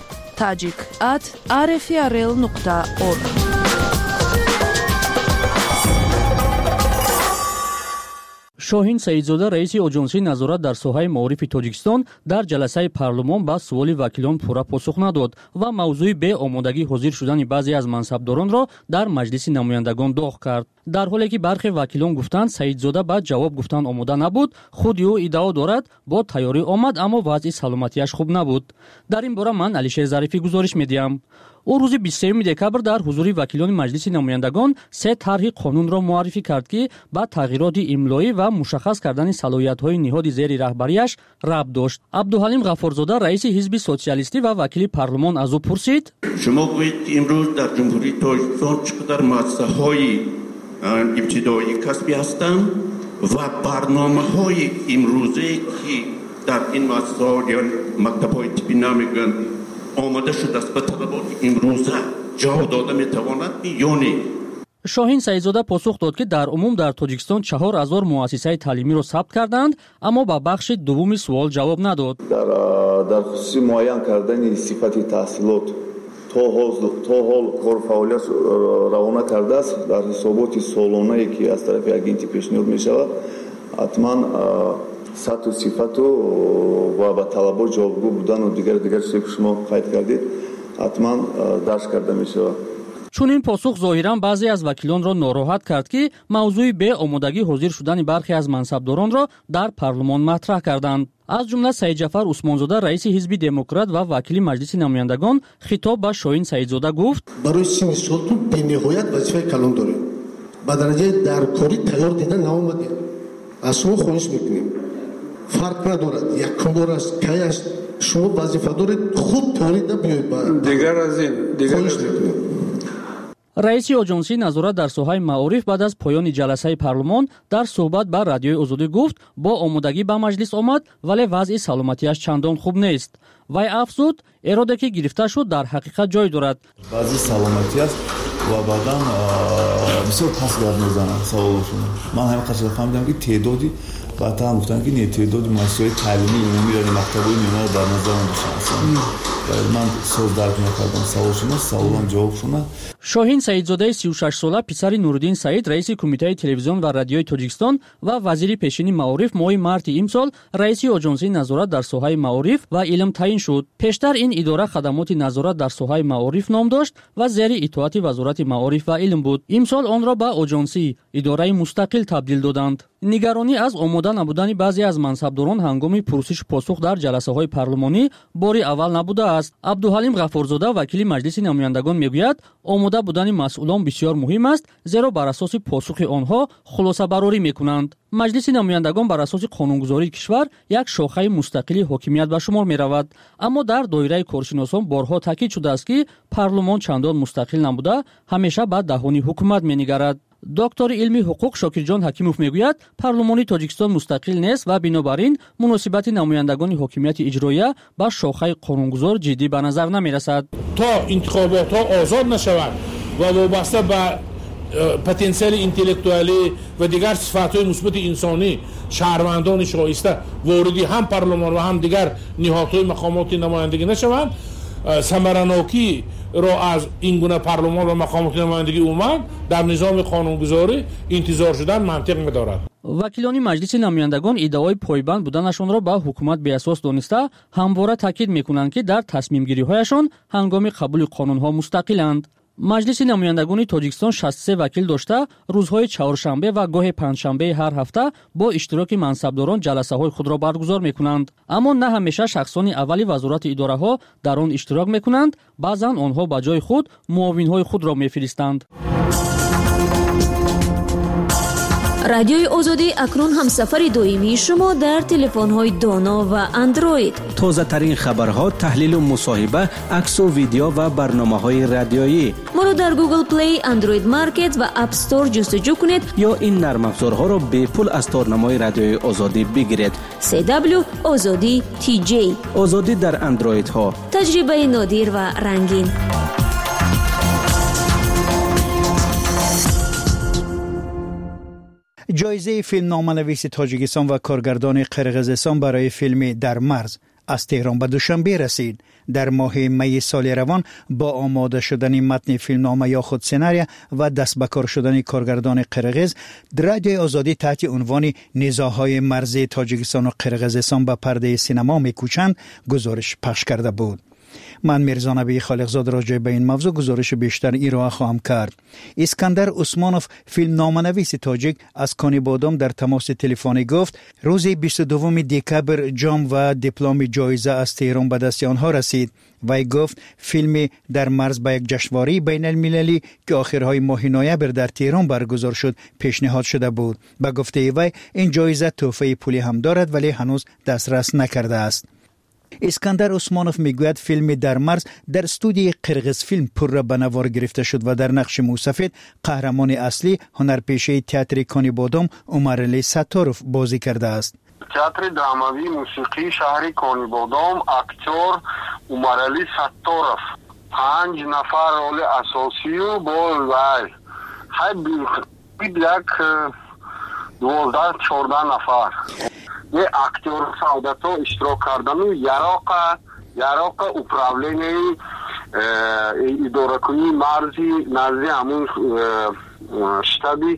tajik@rfrl.org. شاهین سعیدزاده رئیس اجنسی نظارت در ساحه معارف تاجیکستان در جلسه پارلمان با سوال وکیلان پورا پاسخ نداد و موضوع به آمادگی حاضر شدن بعضی از منصبداران را در مجلس نمایندگان داغ کرد. در حالی که برخی وکیلان گفتند سعیدزاده با جواب گفتن آماده نبود، خود او ادعا دارد با تیاری آمد اما وضع سلامتیش خوب نبود. در این باره من علیشیر ظریفی گزارش میدیم. او روز 23 دکبر در حضور وکیلان مجلس نمایندگان سه طرح قانون را معرفی کرد که با تغییرات املایی و مشخص کردن صلاحیت‌های نهاد زیر رهبریش ربط داشت. عبدالحلیم غفارزاده رئیس حزب سوسیالیستی و وکیل پارلمان از او پرسید: شما گویید امروز در جمهوری تاجیکستان چقدر مؤسسه‌های ابتدایی کسبی هستند و برنامه‌های امروزه که در این مؤسسه‌ها یا مکتب‌های طبی نمیگن آماده شده است به طلبات امروزه جواب داده میتواند یا نه؟ شاهین سعیدزاده پاسخ داد که در عموم در تاجیکستان 4000 مؤسسه تعلیمی را ثبت کردند اما با بخش دوم سوال جواب نداد. در خصوص معین کردن صفت تحصیلات تا حال کار فعالیت روانه کرده است در حسابات سالانه‌ای که از طرف اگنتی پیشنهاد می شود حتما سطح و صفت و با طلبات جوابگو بودن و دیگر چیزی که شما قید کردید حتما درس کرده می شود. چون این پاسخ ظاهراً بعضی از وکیلان را ناراحت کرد که موضوع به آمادگی حاضر شدن برخی از منصبداران را در پارلمان مطرح کردند. از جمله سعید جعفر عثمانزاده رئیس حزب دموکرات و وکیل مجلس نمایندگان خطاب به شاهین سعیدزاده گفت: برای سین سالتون بی‌نهایت وظیفه کلان داریم. با درجه درکاری تیار دیدن نآمدید. از شما خواهش میکنیم فرق ندارد یک کار است که است شما وظیفه دارید خود تاریده بیایید. دیگر از این رئیس اجنسی نظارت در ساحه معارف بعد از پایان جلسه پارلمان در صحبت با رادیوی آزادی گفت با آمادگی به مجلس آمد ولی وضع سلامتیش چندان خوب نیست. وی افزود اراده که گرفته شد در حقیقت جای دارد. وضع سلامتی است و بعداً بسیار پس گرد میزنند سوالشون. من همین قصد فهمیدم که تعدادی بعدا گفتن که تعداد مؤسسه‌های تعلیمی عمومی در مکتب‌های میانه در نظر داشتن. من سوال درک نکردم سوالشون سوالم جوابشون. شاهین سعیدزاده 36 ساله پسر نورالدین سعید رئیس کمیته تلویزیون و رادیوی تاجیکستان و وزیر پیشین معارف ماه مارس امسال رئیس اجنسی نظارت در ساحه معارف و علم تعیین شد. پیشتر این اداره خدمات نظارت در ساحه معارف نام داشت و زیر اطاعت وزارت معارف و علم بود. امسال آن را به اجنسی اداره مستقل تبدیل دادند. نگرانی از آماده نبودن بعضی از منصبداران هنگام پرسش پاسخ در جلسه‌های پارلمانی باری اول نبوده است. عبدالحلیم غفارزاده وکیل مجلس نمایندگان میگوید آماده بودن مسئولان بسیار مهم است زیرا بر اساس پاسخ آنها خلاصه برآوری میکنند. مجلس نمایندگان بر اساس قانونگذاری کشور یک شاخه مستقلی حاکمیت به شمار میرود، اما در دایره کارشناسان بارها تاکید شده است که پارلمان چندان مستقل نبوده، همیشه به دهان حکومت مینگرد. دکتر علمی حقوق شاکرجان حکیموف میگوید پارلمان تاجیکستان مستقل نیست و بنابراین مناسبت نمایندگان حاکمیت اجراییه با شاخه قانونگذار جدی به نظر نمیرسد. تا انتخابات ها آزاد نشوند و وابسته به پتانسیل انتلکتوالی و دیگر صفات‌های مثبت انسانی شهروندان شایسته واردی هم پارلمان و هم دیگر نهادهای مقامات نمایندگی نشوند، ثمرناکی را از این گونه پارلمان و مقامات نمایندگی اومد در نظام قانونگذاری انتظار شدن منطق می‌دارد. وکیلان مجلس نمایندگان ادعای پایبند بودنشان را به حکومت بی اساس دانسته همواره تاکید می‌کنند که در تصمیم گیری‌هایشان هنگام قبول قانون‌ها مستقلند. مجلس نمایندگان تاجیکستان 63 وکیل داشته روزهای چهارشنبه و گاه پنجشنبه هر هفته با اشتراک منصبداران جلسه‌های خود را برگزار می‌کنند، اما نه همیشه شخصان اولی وزارت اداره‌ها در آن اشتراک می‌کنند، بعضاً آنها به جای خود معاون‌های خود را می‌فرستند. رادیوی آزادی اکنون همسفر دائمی شما در تلفن‌های دانا و اندروید. تازه ترین خبرها، تحلیل و مصاحبه، عکس و ویدیو و برنامه‌های رادیویی. ما را در گوگل پلی، اندروید مارکت و اپ استور جستجو کنید یا این نرم افزارها را به پول از تارنمای رادیوی آزادی بگیرید. CW آزادی TJ. آزادی در اندروید ها. تجربه نادر و رنگین. جایزه فیلم نامه‌نویس تاجیکستان و کارگردان قرقیزستان برای فیلم در مرز از تهران به دوشنبه رسید. در ماه می سال روان با آماده شدن متن فیلمنامه یا خود سناریو و دست به کار شدن کارگردان قرغیز، رادیوی آزادی تحت عنوان نزاع‌های مرزی تاجیکستان و قرغیزستان به پرده سینما میکوچند گزارش پخش کرده بود. من میرزا نبی خالقزاد راجع به این موضوع گزارش بیشتر ارائه خواهم کرد. اسکندر عثمانوف فیلمنامه‌نویس تاجیک از کانی بادام در تماس تلفنی گفت روز 22 دکبر جام و دیپلم جایزه از تهران به دست آنها رسید. وی گفت فیلم در مرز به یک جشنواره بین المللی که آخرهای ماه نوامبر در تهران برگزار شد پیشنهاد شده بود. به گفته وی این جایزه تحفه پولی هم دارد ولی هنوز دسترس نکرده است. اسکندر عثمانوف میگوید فیلم در مرز در استودیوی قرغیز فیلم پر به نوار گرفته شد و در نقش موسفید قهرمان اصلی هنرپیشه تئاتر کانی بادام عمرعلی ستاروف بازی کرده است. تئاتر درامایی موسیقی شهر کانی بادام اکتور عمرعلی ستاروف 5 نفر رول اساسی و با وی یک 12-14 نفر ये актер саудато иштирок кардану яроқа управление идоракунии марзи назди ҳамун штаби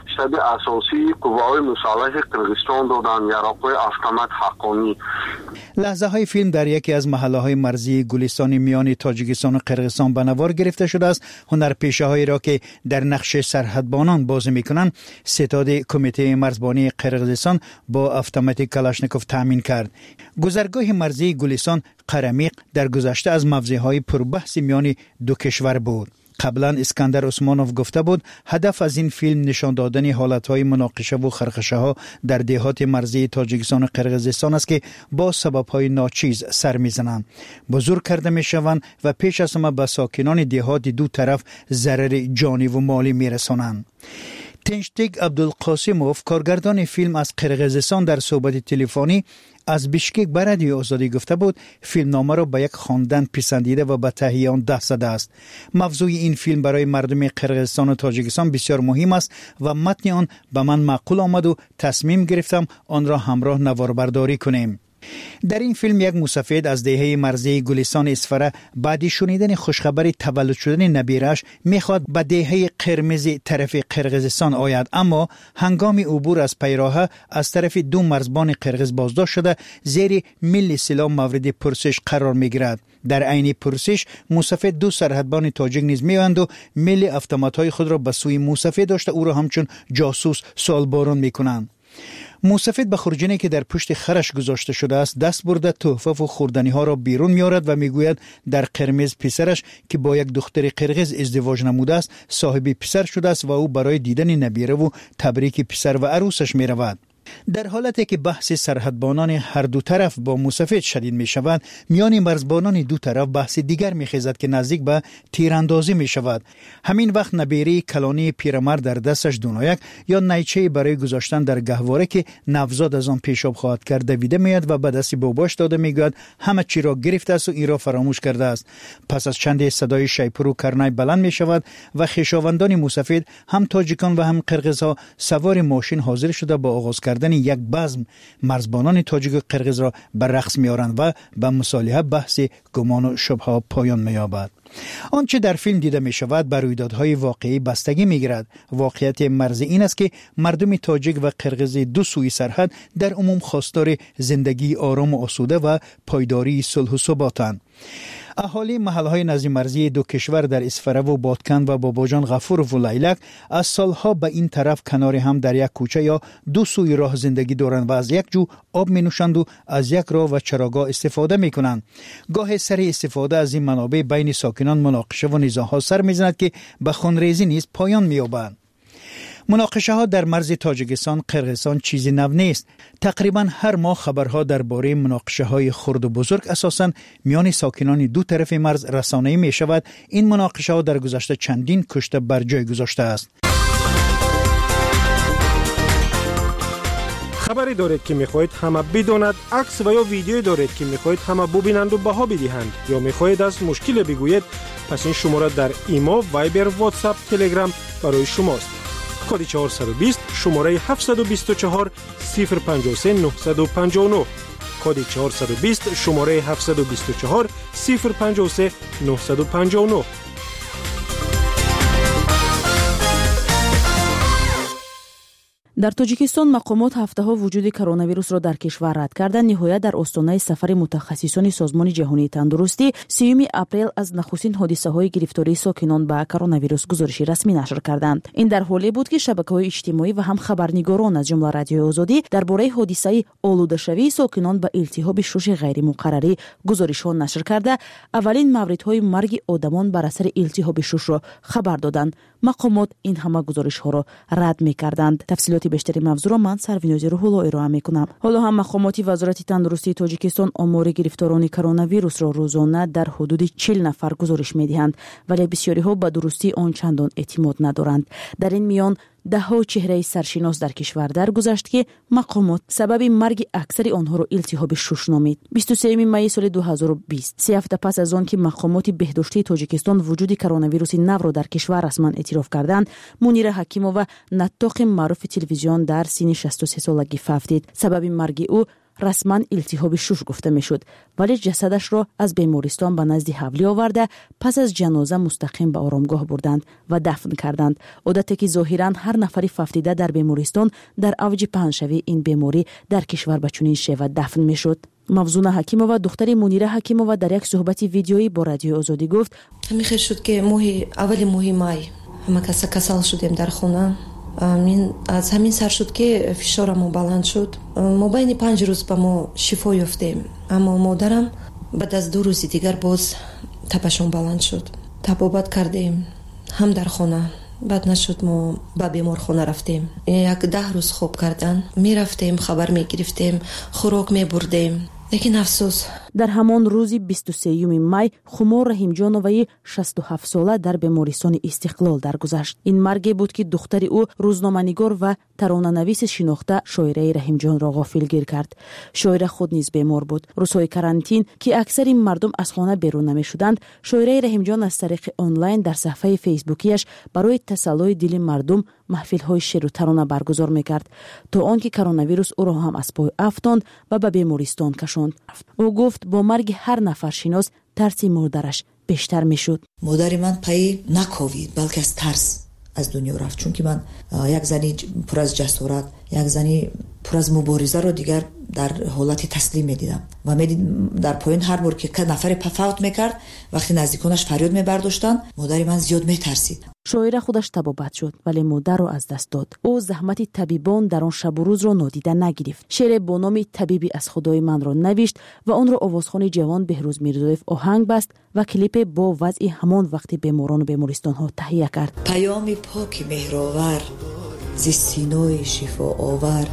асосии қувваҳои мусаллаҳи қирғизистон доданд яроқаи автомат ҳаққонӣ. لحظه های فیلم در یکی از محله های مرزی گلستان میان تاجیکستان و قرغیزستان به نوار گرفته شده است. هنرپیشه هایی را که در نقش سرحدبانان بازی میکنند ستاد کمیته مرزبانی قرغیزستان با اتومات کلاشنیکوف تامین کرد. گذرگاه مرزی گلستان قرمیق در گذشته از موضوعهای پربحث میان دو کشور بود. قبلا اسکندر عثمانوف گفته بود هدف از این فیلم نشان دادن حالتهای مناقشه و خرخشه ها در دهات مرزی تاجیکستان و قرغیزستان است که با سببهای ناچیز سر میزنند، بزرگ کرده میشوند و پیش از همه به ساکنان دهات دو طرف ضرر جانی و مالی میرسانند. تنشتیگ عبدالقاسموف کارگردان فیلم از قرغیزستان در صحبت تلفنی از بیشکک به رادیوی آزادی گفته بود فیلمنامه را به یک خواندن پسندیده و به تهیه آن دست زده است. موضوع این فیلم برای مردم قرغیزستان و تاجیکستان بسیار مهم است و متن آن به من معقول آمد و تصمیم گرفتم آن را همراه نواربرداری کنیم. در این فیلم یک موسفید از دهه مرزی گلستان اسفره بعد شنیدن خوشخبر تولد شدن نبیرش میخواد به دهه قرمز طرف قرغیزستان آید، اما هنگام عبور از پیراه از طرف دو مرزبان قرغیز بازداشت شده زیر ملی سلاح مورد پرسش قرار میگیرد. در عین پرسش موسفید دو سرحدبان تاجیک نیز میآیند و ملی اتومات‌های خود را به سوی موسفید داشته او را همچون جاسوس سوالباران میکنند. موسفید به خرجینی که در پشت خرش گذاشته شده است دست برده تحفه و خوردنی ها را بیرون میارد و میگوید در قرمز پسرش که با یک دختر قرغیز ازدواج نموده است صاحب پسر شده است و او برای دیدن نبیره و تبریک پسر و عروسش می رود. در حالتی که بحث سرحدبانان هر دو طرف با موسفید شدید می شود، میان مرزبانان دو طرف بحث دیگر می خیزد که نزدیک به تیراندازی می شود. همین وقت نبیره کلانی پیرمرد در دستش دونایک یا نیچه برای گذاشتن در گهواره که نوزاد از آن پیشاب خواهد کرد دویده میاد و به دست باباش داده میگوید همه چی را گرفته است و این را فراموش کرده است. پس از چند صدای شیپور و کرنای بلند می شود و خویشاوندان موسفید هم تاجیکان و هم قرغیزها سوار ماشین حاضر شده با آغاز کردن یک بزم مرزبانان تاجیک و قرغیز را بر رقص میارند و به مصالحه بحث گمان و شبهه پایان مییابد. آنچه در فیلم دیده می شود بر رویدادهای واقعی بستگی می گیرد. واقعیت مرزی این است که مردم تاجیک و قرغیز دو سوی سرحد در عموم خواستار زندگی آرام و آسوده و پایداری صلح و ثباتند. اهالی محلهای نزدیک مرزی دو کشور در اسفره و بادکن و باباجان غفور و لیلک از سالها به این طرف کنار هم در یک کوچه یا دو سوی راه زندگی دارند و از یک جو آب می نوشند و از یک راه و چراگاه استفاده می کنند. گاه سر استفاده از این منابع بین ساکنان مناقشه و نزاع‌ها سر می زند که به خونریزی نیز پایان می یابند. مناقشه ها در مرز تاجیکستان قرغیزستان چیزی نو نیست. تقریبا هر ماه خبرها درباره مناقشه های خرد و بزرگ اساساً میان ساکنان دو طرف مرز رسانه‌ای می شود. این مناقشه ها در گذشته چندین کشته بر جای گذاشته است. خبری دارید که میخواهید همه بداند، عکس و یا ویدیویی دارید که میخواهید همه ببینند و بها بدهند یا میخواهید از مشکل بگویید، پس این شماره در ایما، وایبر، واتساپ، تلگرام برای شماست. کد 420 شماره 724 053 959 کد 420 شماره 724 053 959. در تاجیکستان مقامات هفته‌ها وجود کرونا ویروس را در کشور رد کردند. نهایت در آستانه سفر متخصصان سازمان جهانی تندرستی 30 اپریل از نخستین حادثه‌های گرفتاری ساکنان با کرونا ویروس گزارشی رسمی نشر کردند. این در حالی بود که شبکه‌های اجتماعی و هم خبرنگاران از جمله رادیوی آزادی درباره حادثه آلوده‌شوی ساکنان با التهاب شش غیر مقرری گزارش‌ها نشر کرده اولین موردهای مرگ آدمان بر اثر التهاب شش را خبر دادند. مقامات این همه گزارش‌ها را رد می‌کردند. تفصیلات بیشتری موضوع را من سرویناز روح‌الله ارائه می‌کنم. حالا هم مقامات وزارت تندرستی تاجیکستان آمار گرفتاران کرونا ویروس را روزانه در حدود 40 نفر گزارش می‌دهند، ولی بسیاری‌ها به درستی آن چندان اعتماد ندارند. در این میان ده‌ها چهره سرشناس در کشور درگذشت که مقامات سبب مرگ اکثر آنها را التهاب شش نامید. 23 می سال 2020 3 هفته پس از آن که مقامات بهداشتی تاجیکستان وجود کرونا ویروس نو را در کشور رسما اعتراف کردند، منیر حکیمووا نطاق معروف تلویزیون در سن 63 سالگی فوت. سبب مرگ او رسما التهاب شش گفته میشد، ولی جسدش را از بیمارستان به نزد حولی آورده پس از جنازه مستقیم به آرامگاه بردند و دفن کردند. عادتی که ظاهرا هر نفری فوتیده در بیمارستان در اوج پهنشوی این بیماری در کشور به چنین شیوه دفن میشد. مفزونه حکیمووا دختر منیر حکیمووا در یک صحبت ویدیویی با رادیو آزادی گفت: همین خیر شد که اول ماه همه کسل شدیم در خونه. از همین سر شد که فشارم بلند شد. ما بین 5 روز به ما شفا یافتیم، اما مادرم بعد از 2 روز دیگر باز تپشون بلند شد. تبابت کردیم هم در خانه، بعد نشد ما به بیمارخانه رفتیم. 10 روز خوب کردن، می رفتیم خبر می گرفتیم، خوراک می بردیم، لیکن افسوس. در همان روز 23 می خمار رحیمجانوایی 67 ساله در بیمارستان استقلال درگذشت. این مرگ بود که دختر او روزنامه‌نگار و ترانه‌نویس شناخته شاعره رحیمجان را غافلگیر کرد. شاعره خود نیز بیمار بود. روزهای کرانتین که اکثر مردم از خانه بیرون نمی‌شدند، شاعره رحیمجان از طریق آنلاین در صفحه فیسبوکیش برای تسلای دل مردم محفل‌های شعر و ترانه برگزار می‌کرد تا آنکه کرونا ویروس او را هم از پای افتاند و به بیمارستان کشاند. او گفت با مرگ هر نفر شناس ترس مادرش بیشتر میشد. مادر من پای نکوید، بلکه از ترس از دنیا رفت، چون که من یک زنی پر از جسارت، یک زنی پر از مبارزه رو دیگر در حالت تسلیم میدیدم و در پایین هر بار که نفر فوت میکرد، وقتی نزدیکانش فریاد میبرداشتن، مادر من زیاد میترسید. شاعره خودش تبابت شد، ولی مادر را از دست داد. او زحمت طبیبان در آن شب و روز را نادیده نگرفت. شعر با نام طبیبی از خدای من را نوشت و آن را آوازخوان جوان بهروز میرزایف آهنگ بست و کلیپ با وضع همان وقتی بیماران و بیمارستان ها تهیه کرد. پیام پاک مهرآور ز سینای شفا آور،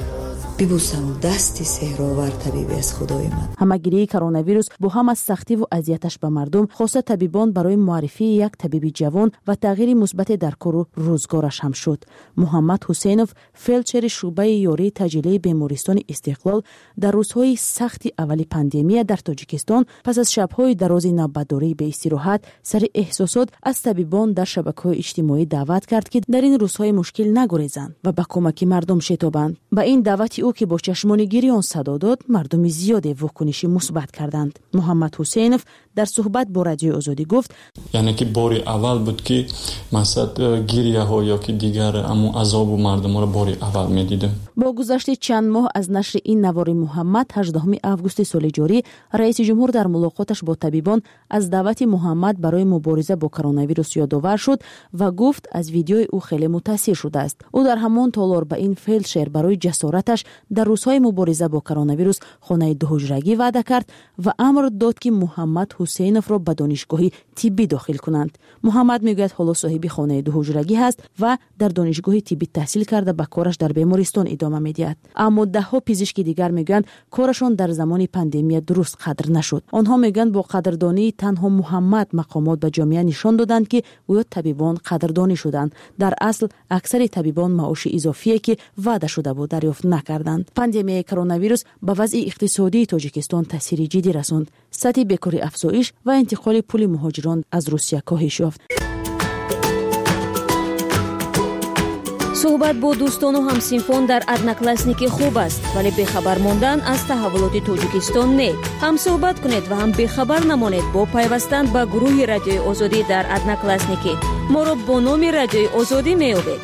ببوسم دستی سحرآور طبیبی از خدای من. همه‌گیری کرونا ویروس با هم از سختی و اذیتش به مردم خاصه طبیبان برای معرفی یک طبیب جوان و تغییر مثبت در کار و روزگارش هم شد. محمد حسینوف فلچر شعبه یاری تجلی بیمارستان استقلال در روزهای سخت اول پاندمی در تاجیکستان پس از شب‌های دراز نوبتداری به استراحت سر احساسات از طبیبان در شبکه‌های اجتماعی دعوت کرد که در این روزهای مشکل نگریزند و به کمک مردم شتابند. با این دعوت او که با چشمان گریان صدا داد، مردم زیادی واکنشی مثبت کردند. محمد حسینوف در صحبت با رادیو آزادی گفت: یعنی که بار اول بود که مثلا گریه ها یا که دیگر اما عذاب و مردم را بار اول می‌دیدم. با گذشت چند ماه از نشر این نوار محمد 18 آگوست سال جاری، رئیس جمهور در ملاقاتش با طبیبان از دعوت محمد برای مبارزه با کرونا ویروس یادآور شد و گفت از ویدیوی او خیلی متاثر شده است. او در همان تالار به این فلچر برای جسارتش در روزهای مبارزه با کرونا ویروس خانه 2 حجرگی وعده کرد و امر داد که محمد حسینوف را به دانشگاهی طبی داخل کنند. محمد میگوید حالا صاحب خانه 2 حجرگی است و در دانشگاه طبی تحصیل کرده به کارش در بیمارستان ادامه میدهد. اما ده‌ها پزشک دیگر میگویند کارشان در زمان پاندمی درست قدر نشد. آنها میگویند با قدردانی تنها محمد مقامات به جامعه نشان دادند که گویا طبیبان قدردانی شدند. در اصل اکثر طبیبان معاش اضافی که وعده شده بود دریافت نکردند. پاندمی کرونا ویروس به وضع اقتصادی تاجیکستان تاثیر جدی رساند. سطح بیکاری افزایش و انتقال پول مهاجران از روسیه کاهش یافت. суҳбат бо дӯстону ҳамсинфон дар одноклассники хуб аст, вале бехабар мондан аз таҳаввулоти Тоҷикистон не. ҳам суҳбат кунед ва ҳам бехабар намонед бо пайвастан ба гурӯҳи Радиои Озодӣ дар одноклассники. моро бо номи Радиои Озодӣ меёбед.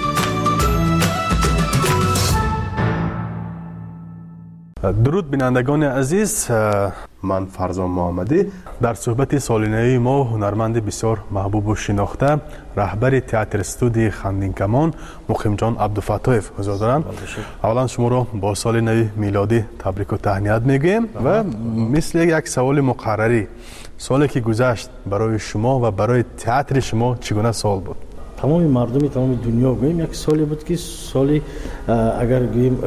درود بینندگان عزیز، من فرزان محمدی. در صحبت سالانه ما هنرمند بسیار محبوب و شناخته رهبر تئاتر استودیوی خندین کمان مقیم جان عبدالفتاحیف حضور دارم. اولا شما را با سال نو میلادی تبریک و تهنیت میگیم و مثل یک سوال مقرری، سالی که گذشت برای شما و برای تئاتر شما چگونه سال بود؟ تمام مردمی تمام دنیا گویم یک سالی بود که سالی اگر گویم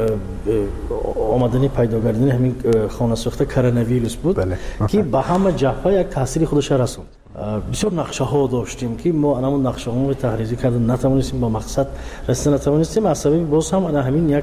آمدنی پیدا کردن همین خانه سوخته کرونا بود که به همه جبهه یک تاثیر خودش رسوند. بسیار نقشه ها داشتیم که ما همون نقشه ها رو تحریزی کردن نتوانستیم با مقصد رسیدن نتوانستیم از سبب باز هم همین یک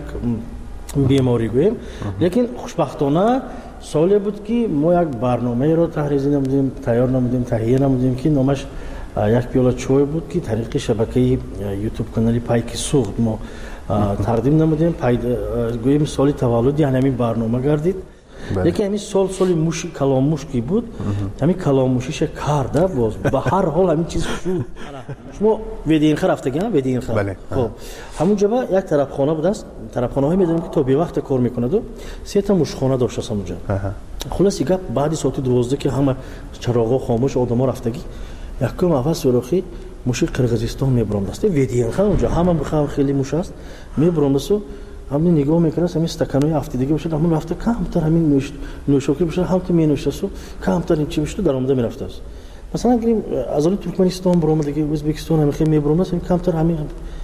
بیماری گویم. لیکن خوشبختانه سالی بود که ما یک برنامه رو تحریزی نمودیم، تیار نمودیم، تهیه نمودیم که نامش یک پیاله چای بود که طریق شبکه یوتیوب کانالی پایکی سوخت ما تقدیم نمودیم. گویم سالی تولدی همین برنامه گردید. لیکن همین سالی موشی کلاموش کی بود، همین کلاموشیش کرده باز به هر حال همین چیز شد. شما ویدین خر رفتگی نه ویدین خر. خب همونجا با یک طرفخانه بود است. طرفخانه‌ای می‌دونیم که تا به وقت کار میکنه دو سه تا مشخانه داشته است اونجا. خلاص دیگه بعد ساعت 12 که همه چراغا خاموش آدم‌ها رفتگی یکم اول سوراخی موشی قرغیزستان میبرند است. ویدین خر اونجا همه بخوام خیلی موش است میبرند است. همین نگاه میکنه همین استکانوی هفتگی باشه همون رفته کمتر همین نوشوکی باشه هم تو مینوشته است کمتر این چی باشه در آمده میرفته است. مثلا گریم از اون ترکمنستان برام دیگه ازبکستان هم خیلی میبرند است کمتر همین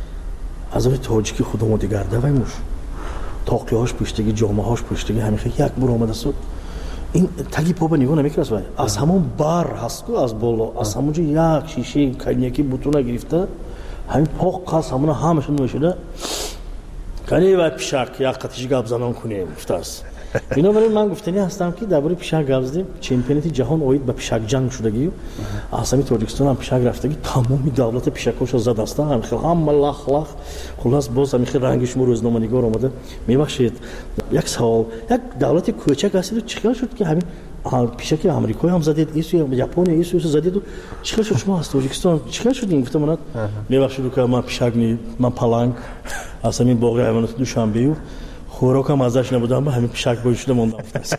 از اون تاجیکی خودمون دیگر دوای موش تاقیه‌هاش پشتگی جامه‌هاش پشتگی همین خیلی یک برام است. این تگی پا به نگاه نمیکنه وای از همون بار هست از بالا از همونجا یک شیشه کنیکی بوتونه گرفته همین پاک قاس همون همش نوشیده کنی و پیشک یک قطعی گاب زنان کنیم افتاس. بنابراین من گفتنی هستم که درباره پیشک گپ زدیم. چمپیونات جهان اوید به پیشک جنگ شدگی اصلا تاجیکستان هم پیشک رفتگی تمامی دولت پیشکاش زد هستن هم خیلی هم لخ خلاص باز هم خیلی رنگش مو روزنامه نگار اومده. میبخشید یک سوال یک دولت کوچک هست چیکار شد که همین پیشک آمریکایی هم زدید ایسو ژاپن ایسو زدید چیکار شد شما از تاجیکستان چیکار شدین گفتم من میبخشید که من پیشک من پلنگ اصلا این باغ حیوانات دوشنبه خوراکم ازش نبودم به همین پیشک گوشته موندم.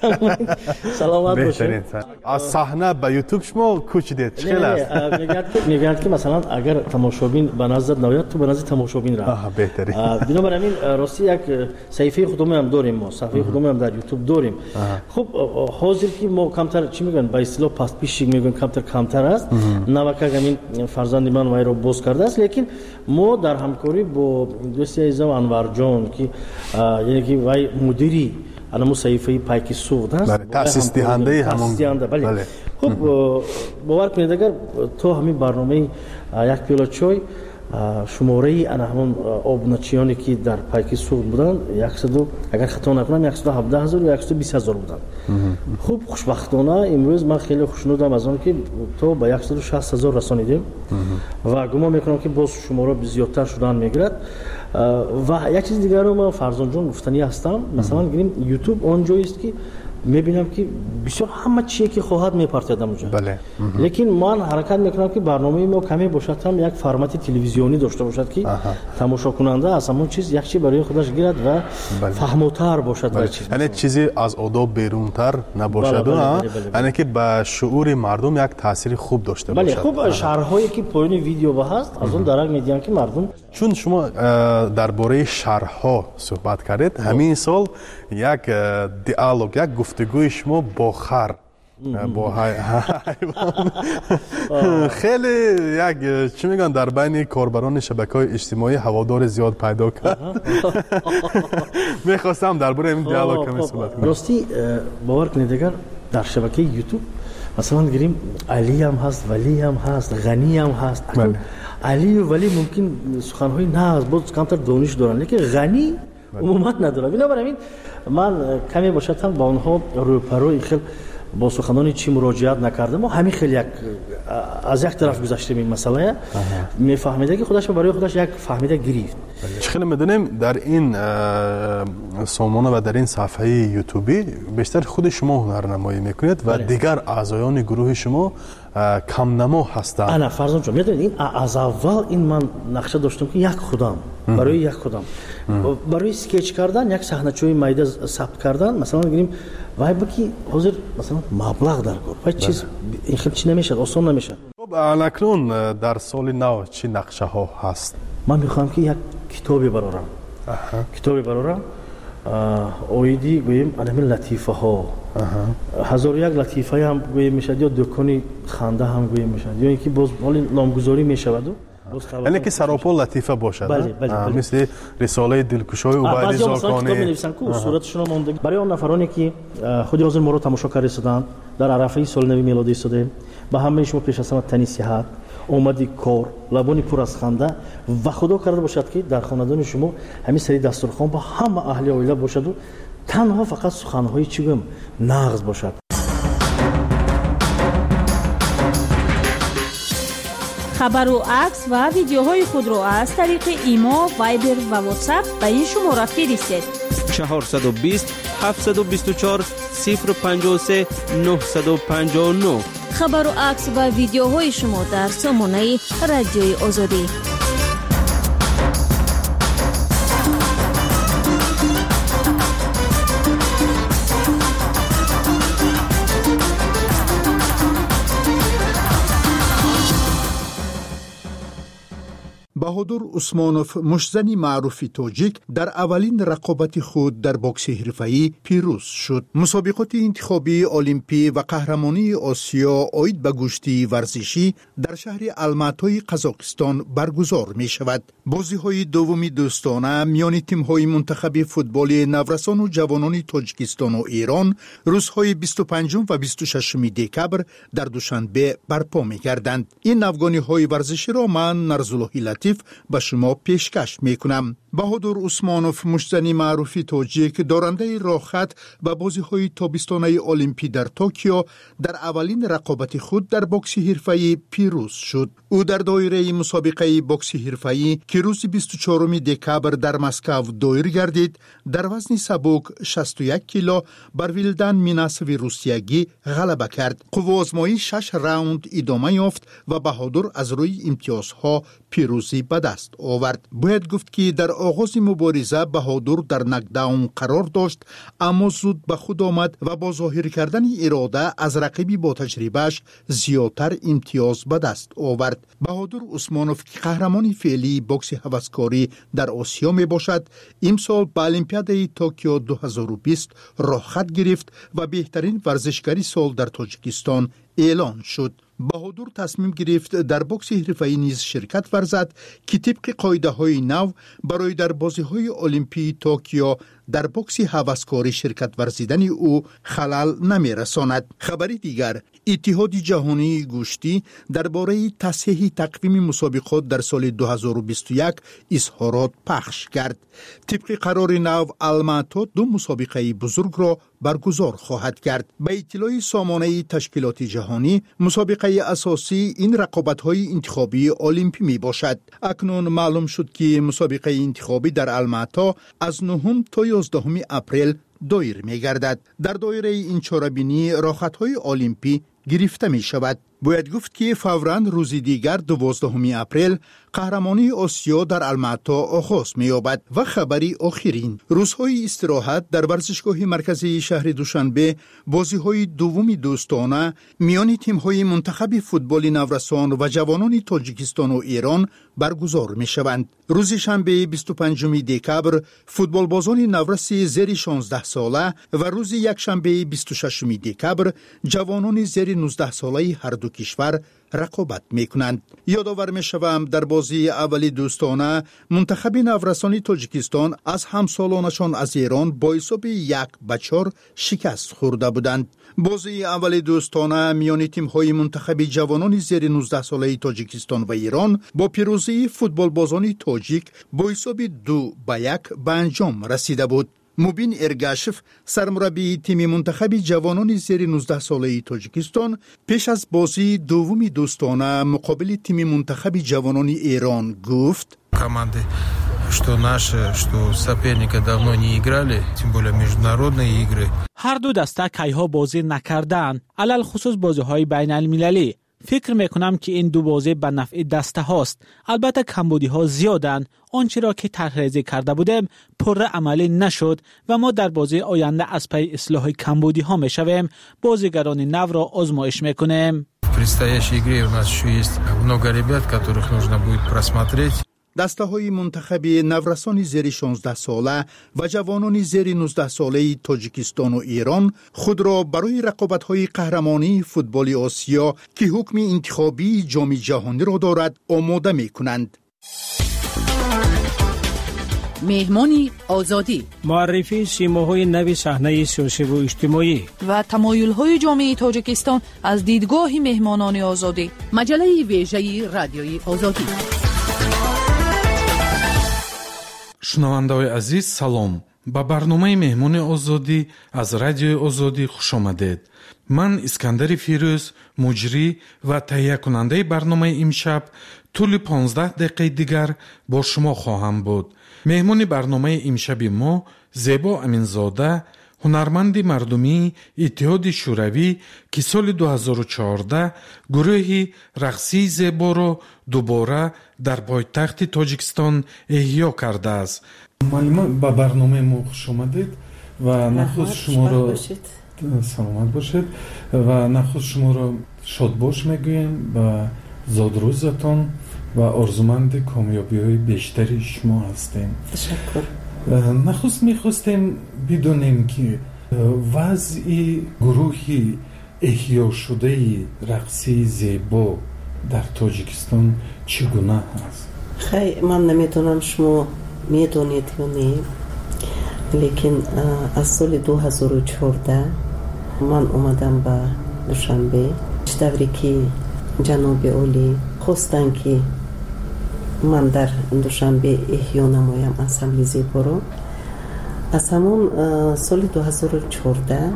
سلامت باشید. از صحنه به یوتیوب شما کوچ دید خیلی است. میگن که مثلا اگر تماشابین به نظر نیاد تو به نظر تماشابین را. بهتری. بنابراین راستی یک صفحه خودمون هم داریم ما صفحه خودمون هم در یوتیوب داریم. خب حاضر که ما کمتر چی میگن به اصطلاح پست پیش میگن کمتر است. نوکا همین فرزند من وای رو باز کرده است لیکن ما در همکاری با دوستی عزیزم انور جان که یعنی که وای مدیری انمو صحیفه پایکی سود است تاسیس دهنده همون بله. خب باور کنید اگر تو همین برنامه یک پیاله چای شماره انا همون آبناچیانی که در پایکی سود بودن 100 اگر خطا نکنم 117,000 و 120,000 بودن. خوب خوشبختانه امروز من خیلی خوشنودم از آن که تو به 160,000 رسانیدیم و گمان میکنم که باز شماره زیادتر شدن میگیرد. و یک چیز دیگر رو من فرزان جان گفتنی هستم مثلا گیریم یوتیوب اونجایی است که میبینم که بسیار همه چیزی که خواهد میپرتید اونجا. بله. لیکن من حرکت میکنم که برنامه ما کمی باشد هم یک فرمت تلویزیونی داشته باشد که تماشا کننده از همون چیز یک چیز برای خودش گیرد و فهموتر باشد. یعنی چیزی از آداب بیرونتر نباشد یعنی که به شعور مردم یک تاثیر خوب داشته باشد. بله خوب شرحایی که پایین ویدیو هست از اون درک میدین که مردم چون شما درباره شرح‌ها صحبت کردید همین سال یک دیالوگ یک گفتگوی شما با خر با حیوان خیلی یک چی میگن در بین کاربران شبکه‌های اجتماعی هوادار زیاد پیدا کرد. میخواستم درباره این دیالوگ کمی صحبت کنم. راستی باور کنید اگر در شبکه یوتیوب مثلا گیریم علی هم هست ولی هم هست غنی هم هست. علی و ولی ممکن سخن‌های نه از باز کمتر دانش دارن لیکن غنی عموما نداره. بنابراین من کمی باشد هم با اونها روپروی خیلی با سخنانی چی مراجعت نکرده. ما همین خیلی از یک طرف گذاشتیم این مسئله، میفهمیده که خودش برای خودش یک فهمیده گرفت. خیلی میدونیم در این سامانه و در این صفحه یوتیوبی بیشتر خود شما هنرنمایی میکنید و دیگر اعضایان گروه شما کم نما هستند. انا فرضاً چون میدونید از اول این من نقشه داشتم که یک خودم برای یک خودم برای اسکچ کردن یک صحنه‌چوی میده ثبت کردن، مثلا میگیم وای بکی حاضر مثلا مبلغ در کار وای چیز این خیلی چی نمیشه، آسان نمیشه. خب اکنون در سال نو چی نقشه ها هست؟ من میخوام که یک کتابی برارم. کتابی برارم اویدی گویم انمی لطیفه ها هزار یک لطیفه هم گویم میشد یا دکانی خنده هم گویم میشد یا اینکه باز مال نامگذاری میشود. یعنی که سراپا لطیفه باشد. بله. مثل رساله دلکشای عبید زاکانی کتاب می‌نویسن که صورتشون مونده. برای اون نفرانی که خود حاضر ما رو تماشا کردن در عرفه سال نو میلادی ایستاده، به همه شما پیش از همه تنی صحت، اومدی کار، لبانی پر از خنده و خدا کرده باشد که در خاندان شما همین سری دسترخوان با همه اهل عائله باشد و تنها فقط سخن‌های چی گم نغز باشد. خبر و عکس و ویدیوهای خود را از طریق ایما، وایبر و واتساپ به این شماره فرستید. 420 724 053 959. خبر و عکس و ویدیوهای شما در سامانه رادیوی آزادی. بهادر عثمانوف مشزنی معروف تاجیک در اولین رقابت خود در بوکس حرفه‌ای پیروز شد. مسابقات انتخابی المپی و قهرمانی آسیا عاید به گشتی ورزشی در شهر الماتای قزاقستان برگزار می شود. بازی‌های دومی دوستانه میان تیم‌های منتخب فوتبال نورسان و جوانان تاجیکستان و ایران روزهای 25 و 26 دکبر در دوشنبه برپا می‌گردند. این افغانی‌های ورزشی را من نرزاللهی لطیف به شما پیشکش میکنم. بهادر عثمانوف مشزنی معروف تاجیک دارنده راهخط به بازی‌های تابستانه المپی در توکیو در اولین رقابت خود در بوکس حرفه‌ای پیروز شد. او در دایره مسابقه بوکس حرفه‌ای که روز 24 دکبر در مسکو دایر گردید در وزن سبک 61 کیلو بر ویلدن میناسوی روسیگی غلبه کرد. قوه‌آزمایی 6 راوند ادامه یافت و بهادر از روی امتیازها پیروزی به دست آورد. باید گفت که در آغاز مبارزه بهادر در نکداون قرار داشت، اما زود به خود آمد و با ظاهر کردن اراده از رقیبی با تجربهش زیادتر امتیاز به دست آورد. بهادر عثمانوف که قهرمان فعلی بوکس هوسکاری در آسیا می باشد، امسال به المپیاد توکیو 2020 راهخط گرفت و بهترین ورزشکاری سال در تاجیکستان اعلان شد. بهادر تصمیم گرفت در بوکس حرفه‌ای نیز شرکت ورزد که طبق قاعده‌های نو برای در بازی‌های المپی توکیو در بوکس هوسکاری شرکت ورزیدن او خلل نمی‌رساند. خبری دیگر، اتحاد جهانی گوشتی درباره تصحیح تقویم مسابقات در سال 2021 اظهارات پخش کرد. طبق قرار نو الماتا 2 مسابقه بزرگ را برگزار خواهد کرد. به اطلاع سامانه تشکیلات جهانی، مسابقه اساسی این رقابت‌های انتخابی المپی می باشد. اکنون معلوم شد که مسابقه انتخابی در الماتا از 9 تا 11 اپریل دایر می گردد. در دایره این چاره‌بینی راهخط‌های المپی گرفته می شود. باید گفت که فوراً روز دیگر 12 اپریل قهرمانی آسیا در الماتا آغاز می یابد. و خبری آخرین، روزهای استراحت در ورزشگاه مرکزی شهر دوشنبه بازی‌های دومی دوستانه میان تیم‌های منتخب فوتبال نورسان و جوانان تاجیکستان و ایران برگزار می شوند. روز شنبه 25 دکبر فوتبال بازان نورسی زیر 16 ساله و روز یکشنبه 26 دکبر جوانان زیر 19 ساله هر دو کشور رقابت میکنند. یادآور میشوم در بازی اولی دوستانه منتخب نورسان تاجیکستان از همسالانشان از ایران با حساب 1-4 شکست خورده بودند. بازی اولی دوستانه میان تیم‌های منتخب جوانان زیر 19 ساله تاجیکستان و ایران با پیروزی فوتبال بازان تاجیک با حساب 2-1 به انجام رسیده بود. مبین ارگاشف سرمربی تیم منتخب جوانان زیر 19 ساله تاجیکستان پیش از بازی دومی دوستانه مقابل تیم منتخب جوانان ایران گفت: команды, что наши, что соперника давно не играли, тем более международные игры. هر دو دسته کیها بازی نکردن، علل خصوص بازی‌های بین المللی. فکر میکنم که این دو بازی به نفع دسته هاست. البته کمبودی ها زیادن. آنچه را که طرح‌ریزی کرده بودیم پر عملی نشد و ما در بازی آینده از پی اصلاح کمبودی ها میشویم. بازیگران نو را آزمایش میکنیم. В предстоящей игре у нас еще есть много ребят, которых нужно будет просмотреть. دسته های منتخب نورسان زیر 16 ساله و جوانان زیر 19 ساله تاجیکستان و ایران خود را برای رقابت های قهرمانی فوتبال آسیا که حکم انتخابی جام جهانی را دارد آماده می کنند. مهمانی آزادی، معرفی سیماهای نو صحنه سیاسی و اجتماعی و تمایل‌های جامعه تاجیکستان از دیدگاه مهمانان آزادی. مجله ویژه رادیوی آزادی. шунавандаҳои азиз салом. ба барномаи меҳмони озодӣ аз радиои озодӣ хушомадед. ман искандари фирӯз, муҷрӣ ва таҳиякунандаи барномаи имшаб тӯли 15 дақиқаи дигар бо шумо хоҳам буд. меҳмони барномаи имшаби мо зебо аминзода, ҳунарманди мардумии иттиҳоди шӯравӣ ки соли 2014 гурӯҳи рақсии зеборо дубора дар пойтахти тоҷикистон эҳё кардааст. маълума ба барномаи мо хушомадед ва нахуст шуморо саломат бошед ва нахуст шуморо шодбош мегӯем ба зодрӯзатон ва орзуманди комёбиҳои бештари шумо ҳастем. ташаккур. нахуст мехостем бидонем ки вазъи гурӯҳи эҳёшудаи рақсии зебо дар тоҷикистон чӣ гуна ҳаст? хай ман намедонам шумо медонед ё не, лекин аз соли 2014 ман омадам ба душанбе давре ки ҷаноби олӣ хостанд ки ман дар душанбе эҳё намоям ансамбли зеборо. аз ҳамон соли 2014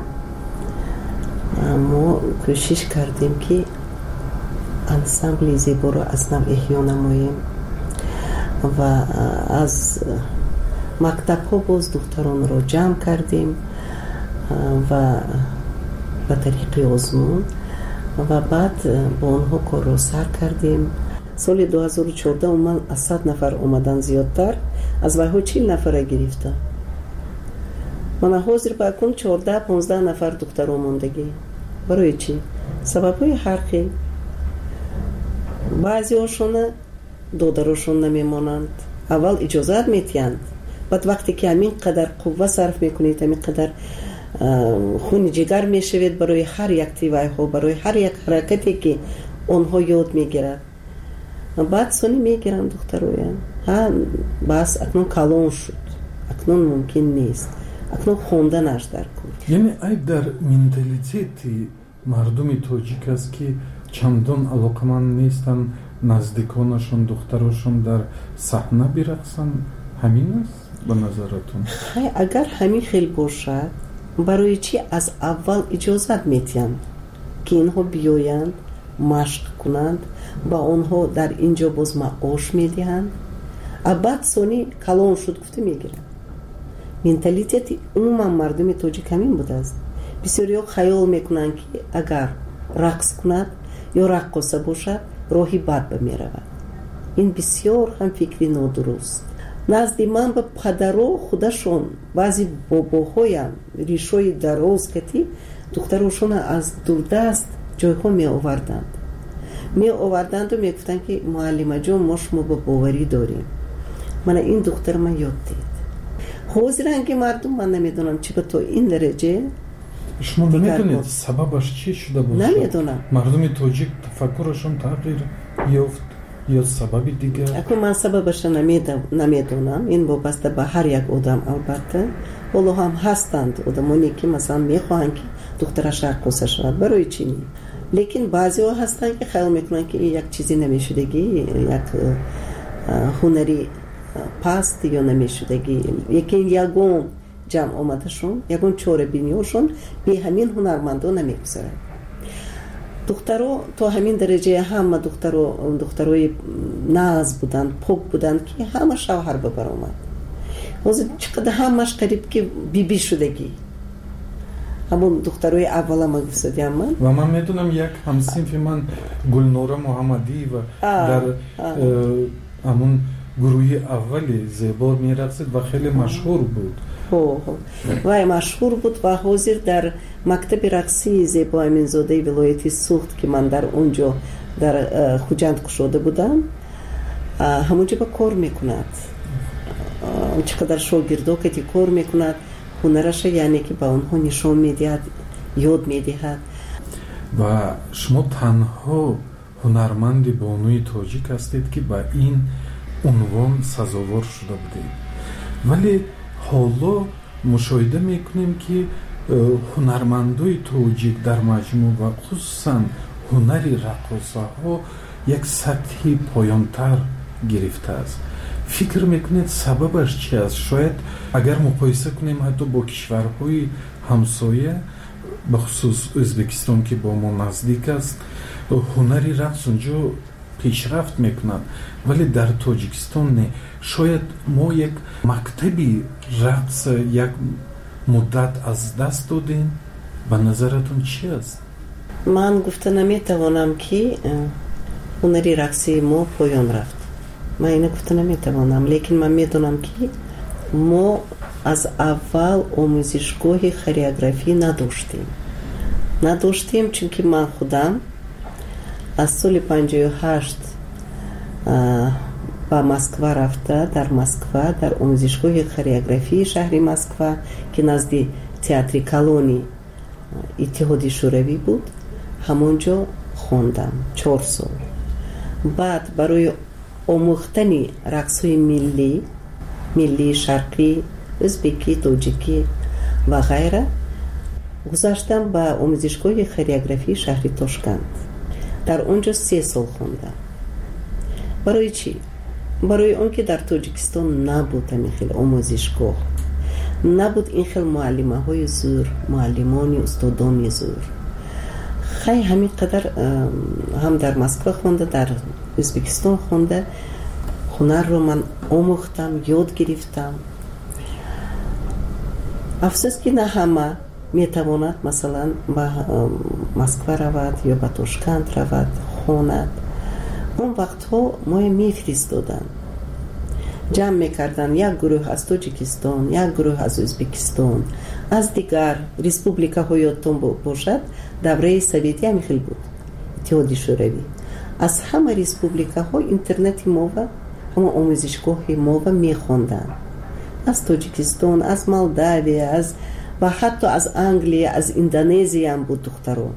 мо кӯшиш кардем ки ансамбли зеборо аз нав эҳё намоем ва аз мактабҳо боз духтаронро ҷамъ кардем ва ба тариқи озмун ва баъд бо онҳо корро сар кардем. соли 2014 умуман аз 100 нафар омадан зиёдтар, аз вайҳо 40 нафара гирифта. мана ҳозир ба акун 14-15 нафар духтаро мондагӣ. барои чӣ? сабабҳои ҳар хел. баъзеҳошона додарошон намемонанд, аввал иҷозат метиҳанд, баъд вақте ки ҳамин қадар қувва сарф мекунед, ҳамин қадар хуни ҷигар мешавед барои ҳар як тивайҳо, барои ҳар як ҳаракате ки онҳо ёд мегирад, баъд сони мегиранд духтароям. бас акнун калон шуд, акнун мумкин нест, акнун хонданаш дар кор. яъне айб дар менталитети мардуми тоҷик аст ки чандон алоқаманд нестанд наздиконашон духтарошон дар саҳна бирақсанд. ҳамин аст ба назаратон? агар ҳамин хел бошад, барои чӣ аз аввал иҷозат метиҳанд ки инҳо биёянд, машқ кунанд, ба онҳо дар инҷо боз маош медиҳанд, баъд сони калон шуд гуфта мегиранд. менталитети умуман мардуми тоҷик ҳамин будааст. бисёриҳо хаёл мекунанд ки агар рақс кунад ё раққоса бошад, роҳи бад ба меравад. ин бисёр ҳам фикри нодуруст. назди ман ба падаро худашон баъзи бобоҳоям ришои дароз кати духтарошона аз дурдаст ҷойҳо меоварданду мегуфтанд ки муаллимаҷон мо шумо ба боварӣ дорем. мана ин духтар ман ёд дид. ҳозиранги мардум ман намедонам чӣ ба то ин дараҷа. шумо намедонед сабабаш чӣ шуда бошад? намедонам. мардуми тоҷик тафаккурашон тағйир ёфт ё сабаби дигар? акун ман сабабаша намедонам. ин вобаста ба ҳар як одам албатта. ҳоло ҳам ҳастанд одамоне ки масалан мехоҳанд ки духтараш раққоса шавад. барои чӣ не? лекин баъзеҳо ҳастанд ки хаёл мекунанд ки ин як чизи намешудагӣ, як ҳунари паст ё намешудагӣ, ягон ҷамъ омадашон ягон чорабиниёшон бе ҳамин ҳунармандон намегузарад. духтаро то ҳамин дараҷаи ҳама духтарои нағз буданд, пок буданд ки ҳама шавҳар бибаромад. ҳозир чиқадар ҳамаш қариб ки биби шудагӣ. ҳамон духтарои аввала ма гуфтадиам ман. ва ман медонам як ҳамсинфи ман Гулнора Муҳаммадиева дар ҳамон гурӯҳи аввали зебо мерақсид ва хеле машҳур буд. вай машҳур буд ва ҳозир дар мактаби рақсии Зебо Аминзодаи вилояти Суғд ки ман дар он ҷо дар Хуҷанд кушода будам, ҳамон ҷо ба кор мекунад. чӣ қадар шогирдо ки кор мекунад, ҳунараша яъне ки ба онҳо нишон медиҳад, ёд медиҳад. ва шумо танҳо ҳунарманди бонуи тоҷик ҳастед ки ба ин унвон сазовор шуда будед. вале ҳоло мушоҳида мекунем ки ҳунармандои тоҷик дар маҷмӯъ ва хусусан ҳунари раққосаҳо як сатҳи поёнтар гирифтааст. фикр мекунед сабабаш чи аст? шояд агар муқоиса кунем ҳатто бо кишварҳои ҳамсоя, бахусус Ӯзбекистон ки бо мо наздик аст, ҳунари рақс унҷо пешрафт мекунад, вале дар Тоҷикистон не. шояд мо як мактаби рақс як муддат аз даст додем. ба назаратон чӣ аст? ман гуфта наметавонам ки ҳунари рақси мо поён рафт. ман ина гуфта наметавонам, лекин ман медонам ки мо аз аввал омӯзишгоҳи хореографӣ надоштем, чунки ман худам аз соли 58 ба Москва рафта, дар Москва дар омӯзишгоҳи хореографии шаҳри Москва ки назди театри Колони Иттиҳоди Шӯравӣ буд, ҳамон ҷо хондам 4 сол. баъд барои омӯхтани рақсҳои миллӣ, шарқӣ, ӯзбекӣ, тоҷикӣ ва ғайра гузаштам ба омӯзишгоҳи хореографии шаҳри Тошканд. дар он ҷо 3 сол хондам. барои чӣ? барои он ки дар Тоҷикистон набуд ҳамин хел омӯзишгоҳ, набуд ин хел муаллимаҳои зӯр, муаллимони устодони зӯр. хай ҳамин қадар ҳам дар Москва хонда, дар Ӯзбекистон хонда ҳунарро ман омӯхтам, ёд гирифтам. афсӯс ки на ҳама метавонад масалан ба Москва равад ё ба Тошканд равад, хонад. он вақтҳо моя мефиристоданд, ҷамъ мекарданд як гурӯҳ аз Тоҷикистон, як гурӯҳ аз Ӯзбекистон, аз дигар республикаҳо. ёдтон бошад, давраи советӣ ҳамин хел буд, Иттиҳоди Шӯравӣ. аз ҳама республикаҳо интернети мова, ҳама омӯзишгоҳи мова мехонданд. аз Тоҷикистон, аз Молдавия, ва ҳатто аз Англия, аз Индонезия ҳам буд духтарон.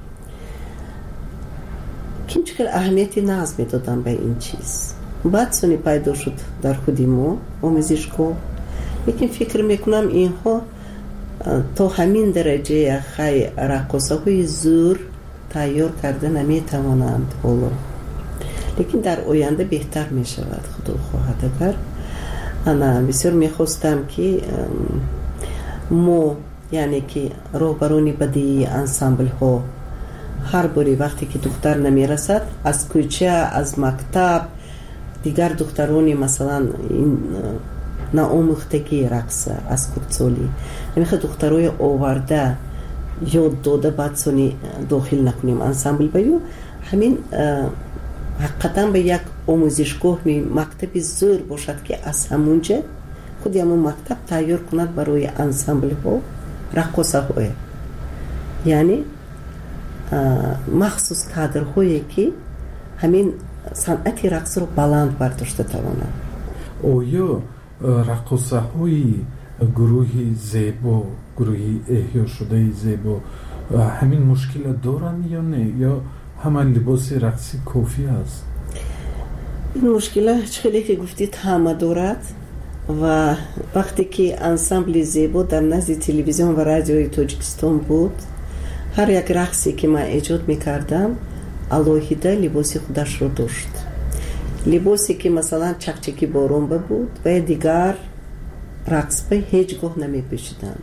кинчикал аҳамияти нағз медодам ба ин чиз. баъд сони пайдо шуд дар худи мо омӯзишгоҳ, лекин фикр мекунам инҳо то ҳамин дараҷая хай раққосаҳои зӯр тайёр карда наметавонанд ҳоло. лекин дар оянда беҳтар мешавад, худо хоҳад. агар ана бисёр мехостам ки мо яъне ки роҳбарони бадии ансамблҳо ҳар боре вақте ки духтар намерасад, аз кӯча, аз мактаб, дигар духтарони масалан наомӯхтагии рақса аз хурдсолӣ намехоҳад духтарои оварда ёд дода баъд сони дохил накунем ансамбл ба ё ҳамин ҳақиқатан ба як омӯзишгоҳ мактаби зӯр бошад ки аз ҳамунҷа худи ҳамон мактаб тайёр кунад барои ансамблҳо раққосаҳое, яъне махсус кадрҳое ки ҳамин санъати рақсро баланд бардошта тавонад. оё раққосаҳои гурӯҳи зебо, гурӯҳи эҳёшудаи зебо ҳамин мушкила доранд ё не, ё ҳама либоси рақсӣ кофӣ аст? ин мушкила чихеле ки гуфтид ҳама дорад ва вақте ки ансамбли зебо дар назди телевизион ва радиои Тоҷикистон буд, ҳар як рақсе ки ман эҷод мекардам алоҳида либоси худашро дошт. либосе ки масалан чакчаки боронба буд ва дигар رقص به هیچ گاه نمی پوشیدند.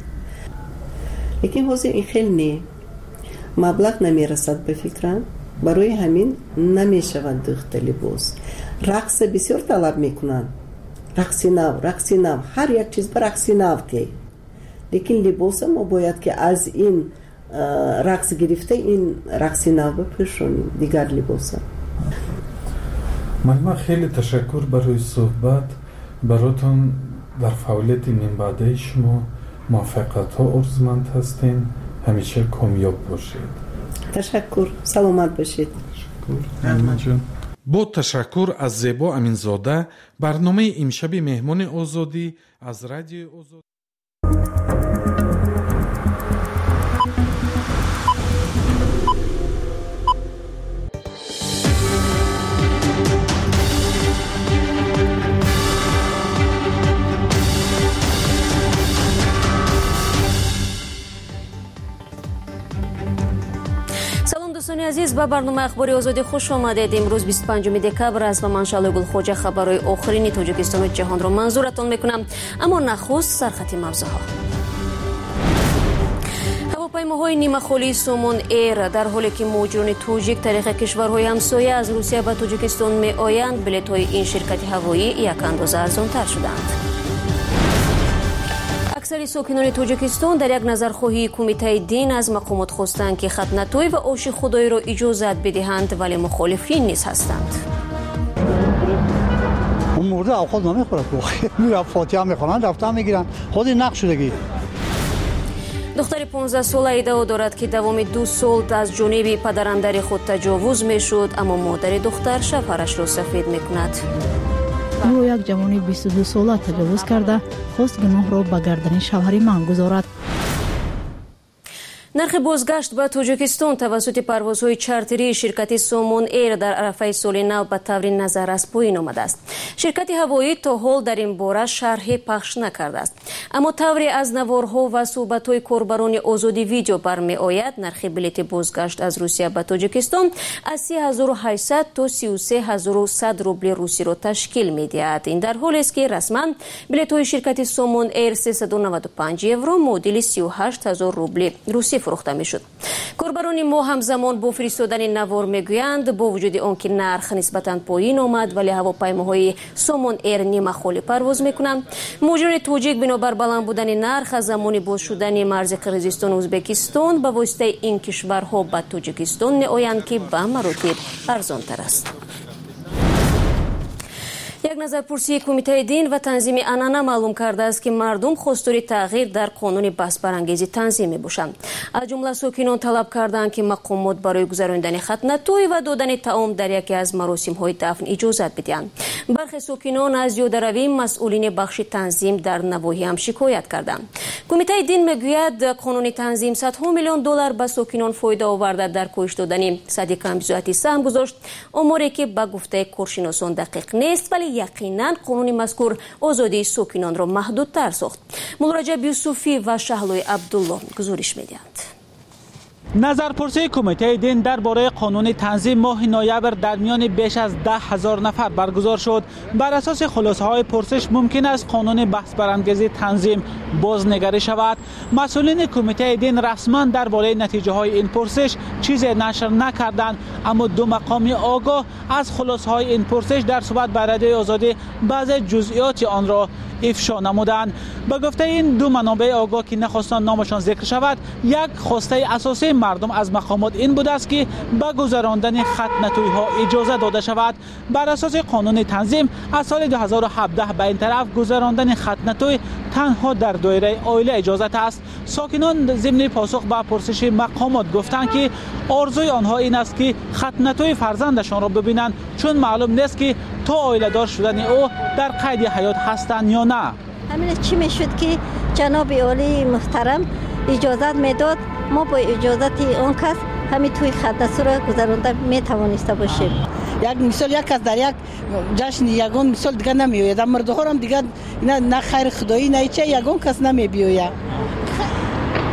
لیکن حاضر این خیلی نه مبلغ نمی رسد به فکرم، برای همین نمی شوند دوخت لباس. رقص بسیار طلب می کنند، رقص نو هر یک چیز به رقص نو که، لیکن لباس ما باید که از این رقص گرفته این رقص نو بپوشونیم دیگر لباس. من خیلی تشکر برای صحبت براتون. در فعالیت من بعده شما موفقیت ها ارزمند هستین، همیشه کامیاب باشید. تشکر، سلامت باشید. تشکر. با تشکر از زیبا امینزاده، برنامه امشب مهمان آزادی از رادیو آزادی. دوستان عزیز، به برنامه اخباری آزادی خوش آمدید. امروز 25 دکبر است و من شعله گلخوجه خبرهای آخرین تاجیکستان و جهان را منظورتان میکنم. اما نخست سرخط موضوعها. هواپیماهای نیمه خالی سومون ایر در حالی که مهاجران تاجیک طریق کشورهای همسایه از روسیه به تاجیکستان می آیند، بلیط‌های این شرکت هوایی یک اندازه ارزان‌تر شدند. اکثر ساکنان تاجیکستان در یک نظرخواهی کمیته دین از مقامات خواستند که ختنه‌طوی و آش خدایی را اجازت بدهند، ولی مخالفین نیز هستند. اون مورد اوقات نمیخوره، میرن فاتحه میخونن، رفتن میگیرن، خود نقش شدگی. دختر 15 ساله ادعا دارد که دوام 2 سال از جانب پدراندر خود تجاوز میشد، اما مادر دختر شوهرش را سفید میکند. او یک جوان 22 ساله تجاوز کرده، خواست گناه را به گردن شوهر من گذارد. نرخ بازگشت به تاجیکستان توسط پروازهای چارتری شرکت سومون ایر در عرفه سال نو به طور نظررس پایین آمده است. شرکت هوایی تا حال در این باره شرح پخش نکرده است، اما طوری از نوارها و صحبت‌های کاربران آزادی ویدیو برمی آید نرخ بلیط بازگشت از روسیه به تاجیکستان از 3800 تا 33100 روبل روسی را تشکیل می‌دهد. این در حالی است که رسما بلیط‌های شرکت سومون ایر 395 یورو مدل 38000 روبل روسی فروخته میشد. کاربران ما همزمان با فرستادن نوار میگویند با وجود آنکه نرخ نسبتاً پایین آمد، ولی هواپیماهای سومون ایر نیمه خالی پرواز میکنند. مهاجران تاجیک بنابر بلند بودن نرخ از زمان باز شدن مرز قرقیزستان و ازبکستان به واسطه این کشورها به تاجیکستان میآیند که به مراتب ارزانتر است. یک نظرپرسی کمیته دین و تنظیم انانا معلوم کرده است که مردم خواستار تغییر در قانون بحث برانگیزی تنظیم باشند. از جمله ساکنان طلب کردند که مقامات برای گذراندن ختنه‌طوی و دادن طعام در یکی از مراسم‌های دفن اجازت بدهند. برخی ساکنان از یادروی مسئولین بخش تنظیم در نواحی هم شکایت کردند. کمیته دین میگوید قانون تنظیم صدها میلیون دلار به ساکنان فایده آورده در کاهش دادن صدی کمبیزاتی سهم گذاشت، امری که به گفته کارشناسان دقیق نیست، ولی یقینا قانون مذکور آزادی ساکنان را محدودتر ساخت. مولارجب یوسفی و شهلوی عبدالله گزارش میدهند. نظرپرسی کمیته دین درباره قانون تنظیم ماه نوامبر در میان بیش از 10,000 نفر برگزار شد. بر اساس خلاصه‌های پرسش ممکن است قانون بحث برانگیزی تنظیم بازنگری شود. مسئولین کمیته دین رسما درباره نتیجه‌های این پرسش چیزی نشر نکردند، اما دو مقامی آگاه از خلاصه‌های این پرسش در صحبت با رادیوی آزادی بعضی جزئیات آن را افشا نمودند. به گفته این دو منابع آگاه که نخواستند نامشان ذکر شود، یک خواسته اساسی مردم از مقامات این بوده است که به گذراندن ختنه‌طوی‌ها اجازه داده شود. بر اساس قانون تنظیم از سال 2017 به این طرف گذراندن ختنه‌طوی تنها در دایره عائله اجازت است. ساکنان ضمن پاسخ به پرسش مقامات گفتند که آرزوی آنها این است که ختنه‌طوی فرزندشان را ببینند، چون معلوم نیست که تا عائله دار شدن او در قید حیات هستند یا نه. همین چی میشد که جناب عالی محترم اجازت میداد، ما با اجازت اون کس همین توی ختنه‌طوی را گذرانده میتوانسته باشیم. یک مثال یک کس در یک جشن یگان مثال دیگه نمیآید، مرد ها هم دیگه نه خیر خدایی نه چه یگان کس نمیبیاید.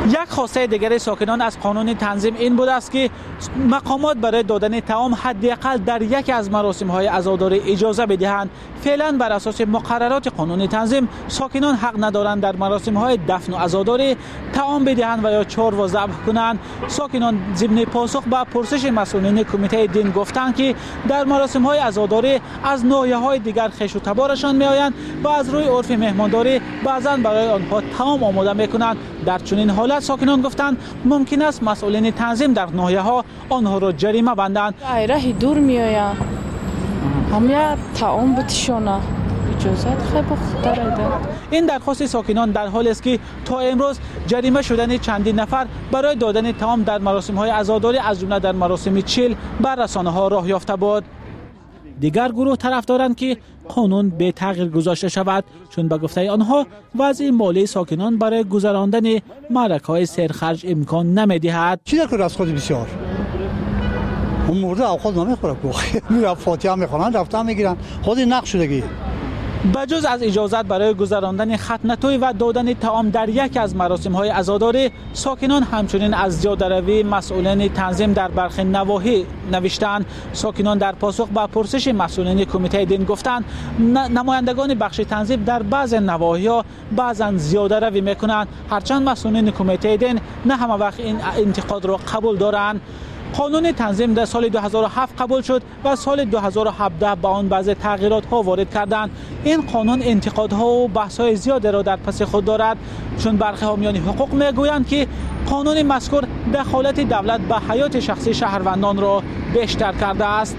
یک خواسته دیگر ساکنان از قانون تنظیم این بود است که مقامات برای دادن طعام حداقل در یکی از مراسم‌های عزاداری اجازه بدهند. فعلا بر اساس مقررات قانون تنظیم ساکنان حق ندارند در مراسم‌های دفن و عزاداری طعام بدهند و یا چار و ذبح کنند. ساکنان ضمن پاسخ به پرسش مسئولین کمیته دین گفتند که در مراسم‌های عزاداری از ناحیه‌های دیگر خویش و تبارشان می‌آیند و از روی عرف مهمانداری بعضاً برای آنها طعام آماده می‌کنند. در چنین حالت ساکنان گفتند ممکن است مسئولین تنظیم در ناحیه‌ها آنها را جریمه بندند. راه دور می‌آیند همه طعام بتشونه اجازه خیلی خطر داره. این درخواست ساکنان در حالی است که تا امروز جریمه شدن چندین نفر برای دادن طعام در مراسم‌های عزاداری از جمله در مراسم چیل بر رسانه‌ها راه یافته بود. دیگر گروه طرفدارند که قانون به تغییر گذاشته شود چون به گفته آنها وضع مالی ساکنان برای گذراندن معرکه‌های سرخرج امکان نمی‌دهد. چی در از خود بسیار اون مورد اوقات نمیخوره میرن فاتحه میخونن رفتن میگیرن خود نقش شدگی. بجز از اجازت برای گذراندن ختنه توی و دادن طعام در یکی از مراسم‌های عزاداری ساکنان همچنین از زیاده‌روی مسئولین تنظیم در برخی نواحی نوشتند. ساکنان در پاسخ به پرسش مسئولین کمیته دین گفتند نمایندگان بخش تنظیم در بعض نواحی‌ها بعضاً زیاده‌روی می‌کنند هرچند مسئولین کمیته دین نه همه وقت این انتقاد را قبول دارند. قانون تنظیم در سال 2007 قبول شد و سال 2017 با آن بعض تغییرات ها وارد کردند. این قانون انتقادها و بحث های زیادی را در پس خود دارد چون برخی حامیان حقوق میگویند که قانون مذکور دخالت دولت به حیات شخصی شهروندان را بیشتر کرده است.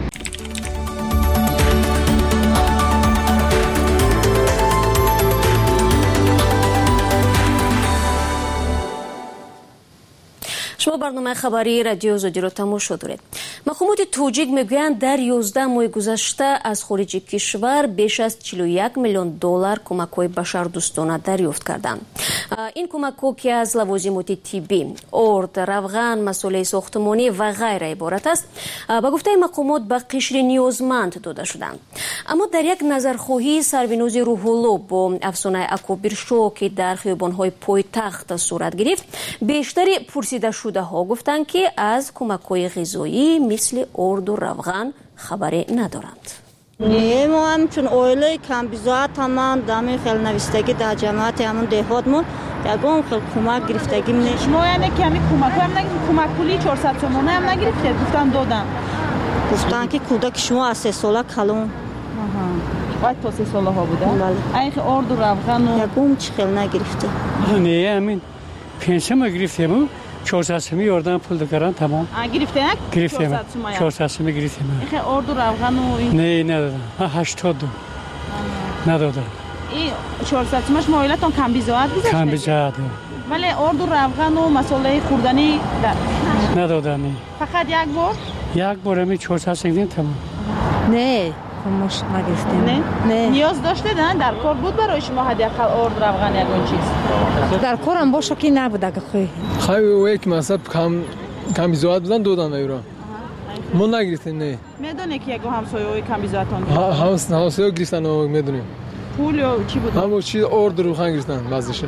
شما برنامه خبری رادیو آزادی را تماشا دارید. مقامات توجیک میگویند در 11 ماه گذشته از خارج کشور بیش از 41 میلیون دلار کمک‌های بشردوستانه دریافت کردند. این کمک‌ها که از لوازمات طبی، ارد، روغن، مسائل ساختمانی و غیره عبارت است، با گفته مقامات به قشر نیازمند داده شدند. اما در یک نظرخواهی سربینوز روح‌الله با افسانه اکابر شو که در خیابان‌های پایتخت صورت گرفت، بیشتر پرسیده شده ها گفتند که از کمک‌های غذایی مثل ارد و روغن خبری ندارند. نه ما هم چون اویله کم بزاعت همان دامی خیلی نوستگی در جماعت همون دهاتمون یکم خیلی کمک گرفتگیم نیست. شما یعنی کمی کمک هم نگرفتید؟ کمک پولی 400 تومانه هم نگرفتید؟ گفتن دادم. گفتن که کودک شما از 3 ساله کلون. باید تا 3 ساله ها بوده؟ بله. این ارد و روغن و یکم چی خیلی نگرفته. نه همین پنسیون گرفتیم 400 سومی یاردم پول دکران تمام. گرفتین؟ گرفتیم. 400 سومی گرفتیم. این ارد و روغن و این. نه ندادم. 80 ندادم. این 400 سومش مایلتون کم بیزاد گذاشته؟ کم بیزاد. ولی ارد و روغن و مسئله خوردنی ندادم. فقط یک بار؟ یک بار همین 400 سومی تمام. نه مش نگرفتیم. نه نیاز داشته در کار بود برای شما حداقل ارد روغن یگون چیز؟ در کارم باشه که نبود اگه خیلی یک مثلا کم بیزاد بودن دادن ایران ما نگرفتیم. نه میدونه که یک همسایه‌های کم بیزادتون همسایه گرفتن و میدونیم پول یا چی بود؟ همون چیز ارد روغن گرفتن بعضیش.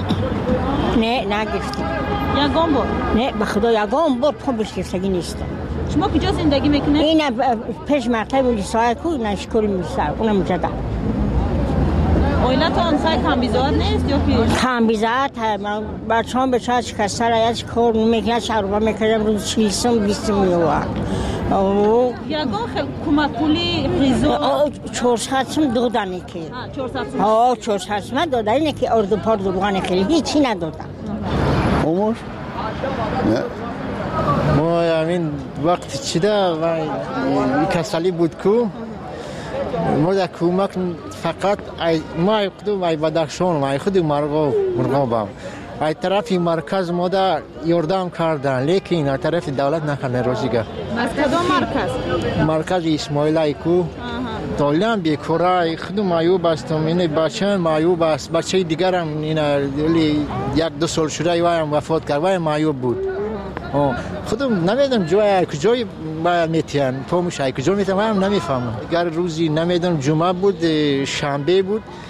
نه نگرفتیم. یگان بار؟ نه به خدا یگان بار پولش گرفتگی نیست. شما کجا زندگی میکنه؟ این پیش مرتبه ولیسای کو نشکری میسر اونم جدا. اویلتون خیلی کم بیزاد نیست یا که؟ کم بیزاد من بچه‌ام به چاش کسر از کار میکنه شهربا میکردم روز 40 20 میوه. یگان خیلی کمک پولی غذا 400 دادن که 400 400 دادن که ارد پارد روغن خیلی هیچی ندادن. عمر نه ما همین وقت چیده و کسلی بود کو ما در کمک فقط ما خودم ای بدخشان ما خودم مرغابم ای طرفی مرکز ما در یاردم کردن لیکن از طرف دولت نکنه روزیگه. از کدام مرکز؟ مرکز اسماعیل کو دولم بیکاره خودم مایوب هستم. این بچه مایوب است بچه دیگرم این یک دو سال شده وایم وفات کرد وایم مایوب بود. خودم نمیدونم کجای باید میتین پاموش های کجا میتین وایم نمیفهمم. اگر روزی نمیدونم جمعه بود شنبه بود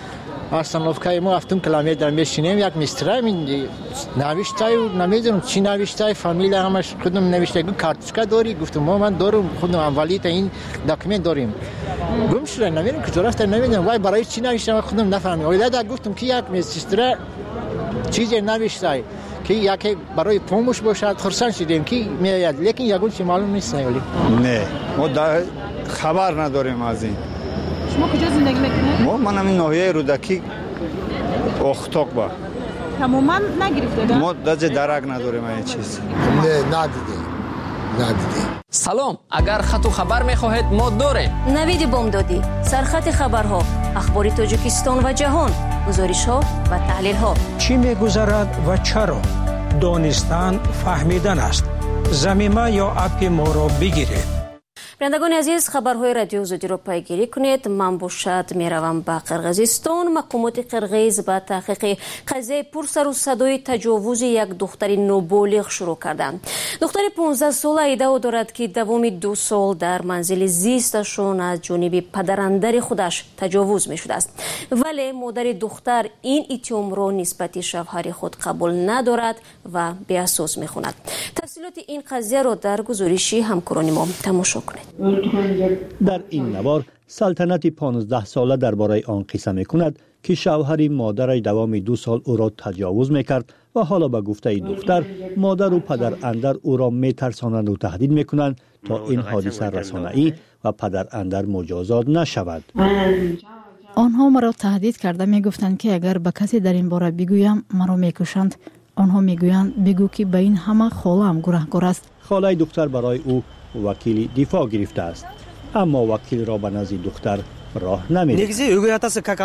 استانوفکای ما 7 کیلومتر میشینیم یک میسترا نوشته و نمیدونم چی نوشته فامیل همش خودم نوشته کارتچکا داری گفتم ما من دارم خودم اولی تا این داکیومنت داریم گم شده نمیدونم که درست نمیدونم وای برای چی نوشته خودم نفهمیدم ولی گفتم که یک میسترا چیزی نوشته که یکی برای پومش باشد خرسان شدیم که میاد لیکن یگون چی معلوم نیست ولی نه ما خبر نداریم از این. شما کجا زندگی میکنید؟ من همین ناحیه رودکی اختاق با تماما نگرفته ما درک نداریم این چیز. نه ندیدیم. سلام، اگر خط و خبر میخواهید ما داریم. نوید بامدادی، سرخط خبرها، اخبار تاجیکستان و جهان، گزارش ها و تحلیل ها. چی میگذرد و چرا؟ دانستن فهمیدن است. ضمیمه یا اپ ما را بگیرید. بینندگان عزیز، خبرهای رادیو آزادی را پیگیری کنید. من باشد میروم به قرقیزستان. مقامات قرقیز به تحقیق قضیه پرسر و صدای تجاوز یک دختر نوبالغ شروع کردند. دختر 15 ساله ادعا دارد که دوام 2 سال در منزل زیستشون از جانب پدراندر خودش تجاوز می شده است، ولی مادر دختر این اتهام را نسبت شوهر خود قبول ندارد و بی اساس می خوند. تفصیلات این قضیه را در گزارشی همکاران ما تماشا کنید. در این نوار سلطنت 15 ساله درباره آن قصه میکند که شوهر مادرش دوام 2 سال او را تجاوز میکرد و حالا به گفته دختر مادر و پدر اندر او را میترسانند و تهدید میکنند تا این حادثه رسانه‌ای و پدر اندر مجازات نشود. آنها مرا تهدید کرده میگفتند که اگر به کسی در این باره بگویم مرا میکشند. آنها میگویند بگو که به این همه خاله‌ام گناهکار است. خاله دختر برای او وکیل دفاع گرفته است، اما وکیل را به نزد دختر راه نمی‌دهد.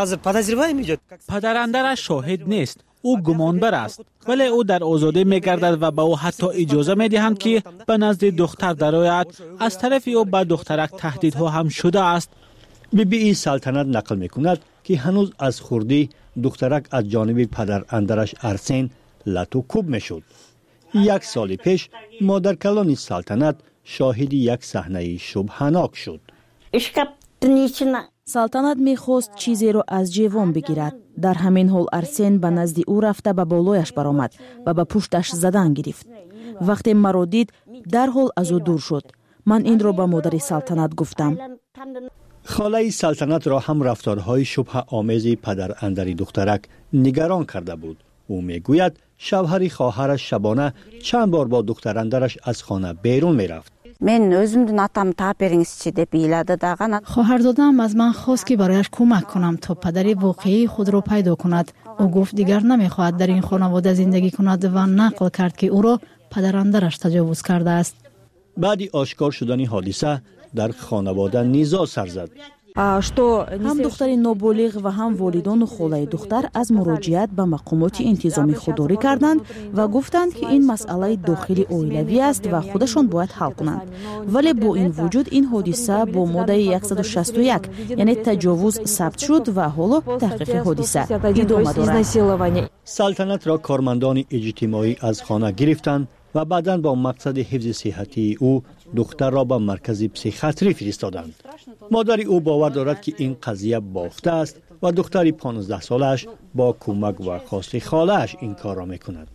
پدراندرش شاهد نیست، او گمانبر است، ولی او در آزادی می‌گردد و به او حتی اجازه می‌دهند که به نزد دختر درآید. از طرف او به دخترک تهدیدها هم شده است. بی سلطنت نقل می‌کند که هنوز از خردی دخترک از جانب پدراندرش ارسین لط و کوب می‌شد. 1 سال پیش مادر کلان سلطنت شاهد یک صحنه شبهناک شد. سلطنت میخواست چیزی را از جیوان بگیرد. در همین حال ارسین به نزد او رفته به بالایش برآمد و به پشتش زدن گرفت. وقتی مرا دید در حال از او دور شد. من این را به مادر سلطنت گفتم. خاله سلطنت را هم رفتارهای شبه آمیز پدر اندر دخترک نگران کرده بود. او میگوید شوهر خواهرش شبانه چند بار با دختر اندرش از خانه بیرون میرفت. من özümdün atam taperinizçi deb o'yladi dag'an. خواهرزاده‌ام از من خواست که برایش کمک کنم تا پدر واقعی خود را پیدا کند. او گفت دیگر نمیخواهد در این خانواده زندگی کند و نقل کرد که او را پدراندرش تجاوز کرده است. بعد آشکار شدن حادثه در خانواده نیزا سر زد. هم دختر نوبالغ و هم والدان و خاله دختر از مراجعت به مقامات انتظامی خودداری کردند و گفتند که این مسئله داخلی اویلوی است و خودشان باید حل کنند. ولی با این وجود این حادثه با ماده 161 یعنی تجاوز ثبت شد و حالا تحقیق حادثه ادامه دارد. سلطنت را کارمندان اجتماعی از خانه گرفتند و بعداً با مقصد حفظ صحتی او دختر را به مرکز پسیخیاتری فرستادند. مادر او باور دارد که این قضیه باخته است و دختر 15 سالش با کمک و خواست خاله‌اش این کار را میکند.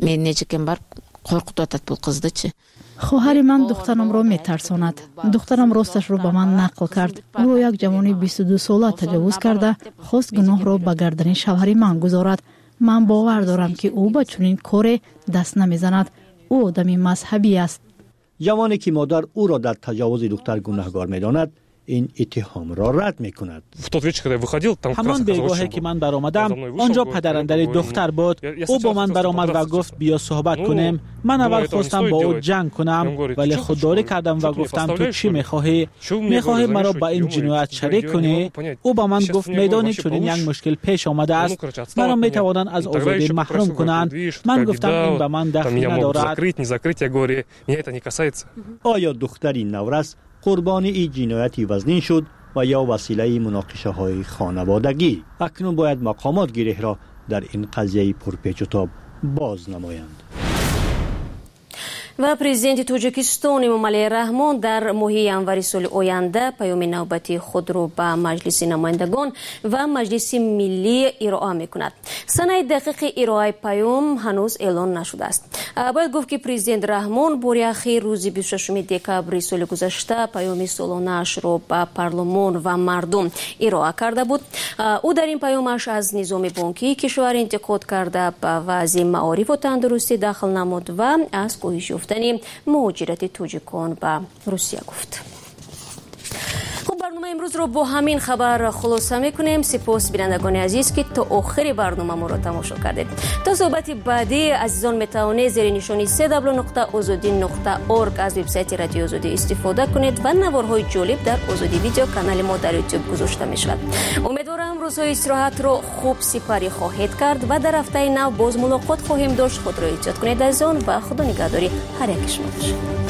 خواهر من دخترم را میترساند. دخترم راستش را به من نقل کرد. او را یک جوان 22 ساله تجاوز کرده، خواست گناه را به گردن شوهر من گذارد. من باور دارم که او به چنین کاری دست نمیزند. او آدمی مذهبی است. جوانی که مادر او را در تجاوز دختر گناهکار می‌داند این اتهام را رد می‌کند. همان بیگاهی که من برآمدم آنجا پدراندر دختر بود. او با من برآمد و گفت بیا صحبت کنیم. من اول خواستم با او جنگ کنم ولی خودداری کردم و گفتم تو چی می‌خواهی؟ می‌خواهی مرا با این جنایت شریک کنی؟ او با من گفت میدانی چنین یک مشکل پیش آمده است. مرا می‌توانند از آزادی محروم کنند. من گفتم این به من دخلی ندارد. آیا دختری نورس قربانی این جنایتی وزنین شد و یا وسیله مناقشه های خانوادگی؟ اکنون باید مقامات گره را در این قضیه پرپیچ و تاب باز نمایند. و پرزیدنت توجیکستان امامعلی رحمان در ماه ینوری سال آینده پیام نوبتی خود را به مجلس نمایندگان و مجلس ملی ارائه می‌کند. سنه دقیق ارائه پیام هنوز اعلان نشده است. باید گفت که پرزیدنت رحمان بار اخیر روز 26 دکبر سال گذشته پیام سالانه‌اش را به پارلمان و مردم ارائه کرده بود. او در این پیامش از نظام بانکی کشور انتقاد کرده، به وضع معارف و تندرستی داخل نمود و از کاهش یافتن مهاجرت توجیکان به روسیه گفت. خب برنامه امروز رو با همین خبر خلاصه میکنیم. سپاس بینندگان عزیز که تا آخر برنامه ما رو تماشا کردید. تا صحبت بعدی عزیزان میتوانید زیر نشانی www.azadi.org از وبسایت رادیو آزادی استفاده کنید و نوارهای جالب در آزادی ویدیو کانال ما در یوتیوب گذاشته میشود. امیدوارم روزهای استراحت رو خوب سپری خواهید کرد و در هفته نو باز ملاقات خواهیم داشت. خود را احتیاط کنید عزیزان و خدا نگهداری هر یک شما باشد.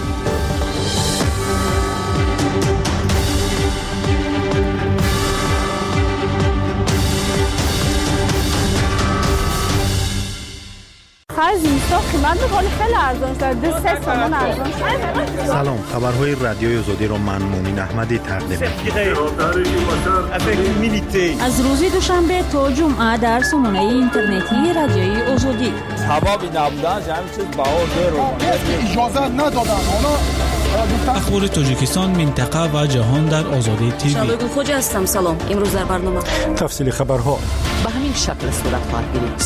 سلام، خبرهای رادیوی آزادی را من مومین احمدی تقدیم می‌کنم. از روز دوشنبه تا جمعه در سامانه اینترنتی رادیوی آزادی. حبابی نبودن همین چیز اجازه ندادن. اخبار تاجیکستان، منطقه و جهان در آزادی تیوی. شبگو خوجا هستم. سلام. امروز در برنامه تفصیل خبرها به همین شکل صورت خواهد گرفت.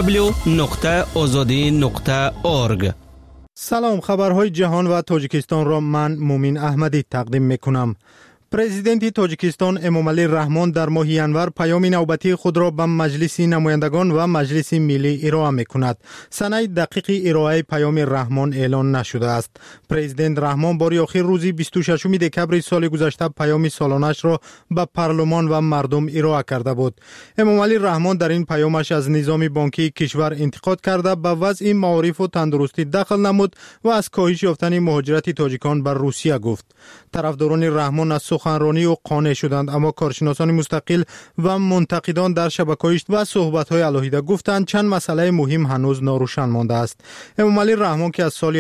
www.azadi.org. سلام، خبرهای جهان و تاجیکستان را من مومین احمدی تقدیم میکنم. پرزیدنت تاجیکستان امامعلی رحمان در ماه ینور پیام نوبتی خود را به مجلس نمایندگان و مجلس ملی ارائه می‌کند. سنه دقیق ارائه پیام رحمان اعلان نشده است. پرزیدنت رحمان بار آخر روز 26 دکبر سال گذشته پیام سالانه‌اش را به پارلمان و مردم ارائه کرده بود. امامعلی رحمان در این پیامش از نظام بانکی کشور انتقاد کرده، به وضع معارف و تندرستی دخل نمود و از کاهش یافتن مهاجرت تاجیکان به روسیه گفت. طرفداران رحمان از سخنرانی و قانع شدند، اما کارشناسان مستقل و منتقدان در شبکه‌های و صحبت‌های علیحده گفتند چند مسئله مهم هنوز ناروشن مانده است. امامعلی رحمان که از سال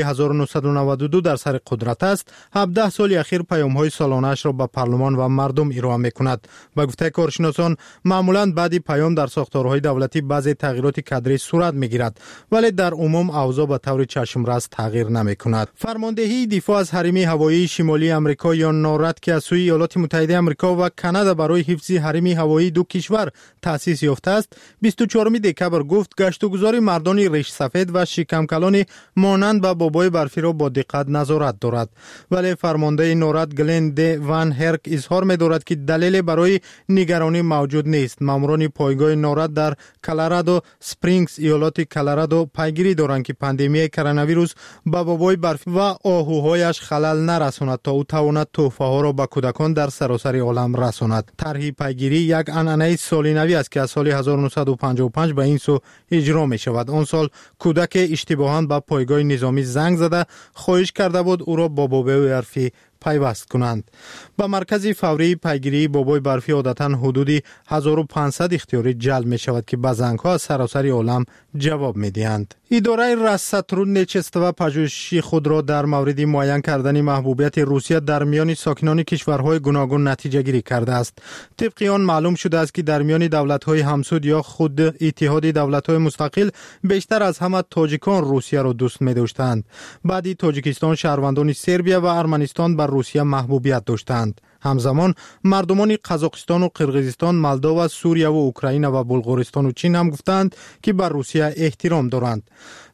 1992 در سر قدرت است، 17 سال اخیر پیام‌های سالانه‌اش را به پارلمان و مردم ارائه می‌کند. به گفته کارشناسان، معمولاً بعد پیام در ساختارهای دولتی بعضی تغییرات کادری صورت می‌گیرد، ولی در عموم اوضاع به طور چشم‌رس تغییر نمی‌کند. فرماندهی دفاع از حریم هوایی شمالی آمریکا یا نارد که از سوی ایالات متحده آمریکا و کانادا برای حفظ حریم هوایی دو کشور تأسیس یافته است، 24 دکبر گفت گشت‌وگذار مردان ریش سفید و شکمکلان مانند به بابای برفی را با دقت نظارت دارد. ولی فرمانده نارد گلن دی وان هرک اظهار می‌دارد که دلیل برای نگرانی موجود نیست. ماموران پایگاه نارد در کلرادو سپرینگز ایالات کلرادو پیگیری دارند که پاندمی کرونا ویروس به بابای برفی و آهوهایش خلل نرساند تا او تواند تحفه‌ها را به کودکان در سراسر عالم رساند. طرح پیگیری یک عنعنه سالینوی است که از سال 1955 به این سو اجرا می شود. آن سال کودک اشتباهاً به پایگاه نظامی زنگ زده خواهش کرده بود او را با بابای برفی پیوست کنند. به مرکز فوری پیگیری بابای برفی عادتاً حدود 1500 اختیاری جلب می شود که به زنگ‌ها از سراسر عالم جواب می دهند. اداره رصدترونچستو پژوهشی خود را در مورد معین کردن محبوبیت روسیه در میان ساکنان کشورهای گوناگون نتیجه گیری کرده است. طبق آن معلوم شده است که در میان دولت‌های همسود یا خود اتحاد دولت‌های مستقل بیشتر از همه تاجیکان روسیه را دوست می‌داشتند. بعدی تاجیکستان شهروندان سربیا و ارمنستان بر روسیه محبوبیت داشتند. همزمان مردمان قزاقستان و قرقیزستان، مولداوا، سوریه و اوکراین و بلغارستان و چین هم گفتند که بر روسیه احترام دارند.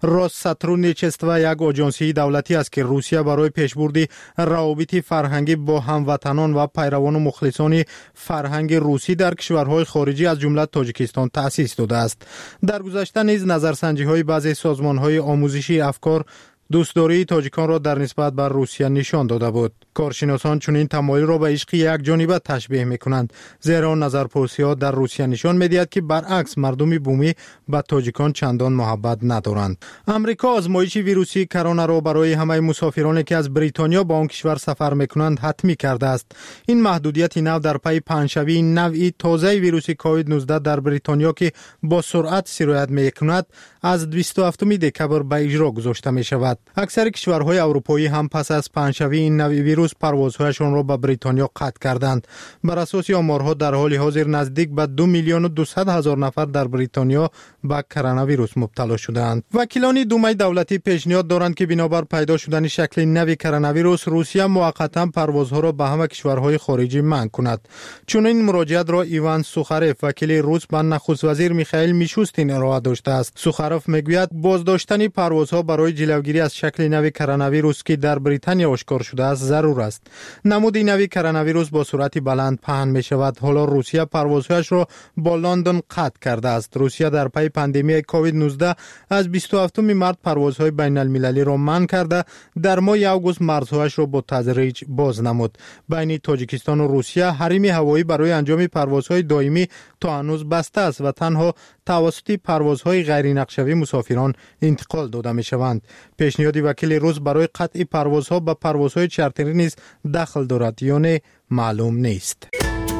روساترونچستو یک آژانسی دولتی است که روسیه برای پیشبرد روابط فرهنگی با هموطنان و پیروان و مخلصان فرهنگ روسی در کشورهای خارجی از جمله تاجیکستان تأسیس داده است. در گذشته نیز نظرسنجی‌های بعضی سازمان‌های آموزشی افکار دوستداری تاجیکان را در نسبت بر روسیه نشان داده بود. کارشناسان چنین تمایل را به عشق یک جانبه تشبیه می‌کنند، زیرا نظرپرسی‌ها در روسیه نشان می‌دهد که برعکس مردم بومی به تاجیکان چندان محبت ندارند. آمریکا آزمایش ویروسی کرونا را برای همه مسافرانی که از بریتانیا به آن کشور سفر می‌کنند حتمی کرده است. این محدودیت نو در پی پنجشنبه نوعی تازه ویروس کووید 19 در بریتانیا که با سرعت سرایت می‌کند از 27 دکبر به اجرا گذاشته می‌شود. شود. اکثر کشورهای اروپایی هم پس از پنجشنبه این نوع ویروس پروازهایشان را به بریتانیا قطع کردند. بر اساس آمارها در حال حاضر نزدیک به 2,200,000 نفر در بریتانیا به کرونا ویروس مبتلا شدند. وکیلان دومه دولتی پیشنهاد دارند که بنابر پیدا شدن شکل نوی کرونا ویروس روسیه موقتا پروازها را به همه کشورهای خارجی منع کند. چون این مراجعت را ایوان سوخاروف وکیل روس به نخست وزیر میخائیل میشوستین ارائه داشته است. سوخاروف میگوید بازداشتن پروازها برای جلوگیری از شکل نوی کرونا ویروس که در بریتانیا آشکار شده است ضرور است. نمود نوی کرونا ویروس با سرعت بلند پهن می شود. حالا روسیه پروازهایش را با لندن قطع کرده است. روسیه در پی پاندمی کووید 19 از 27 مارس پروازهای بین المللی را منع کرده، در ماه آگوست مرزهایش را با تدریج باز نمود. بین تاجیکستان و روسیه حریم هوایی برای انجام پروازهای دائمی تا هنوز بسته است و تنها توسط پروازهای غیر نقشه‌ای مسافران انتقال داده می شوند. پیشنهاد وکیل روس برای قطع پروازها به پروازهای چارتری نیز دخل دارد یا نه معلوم نیست.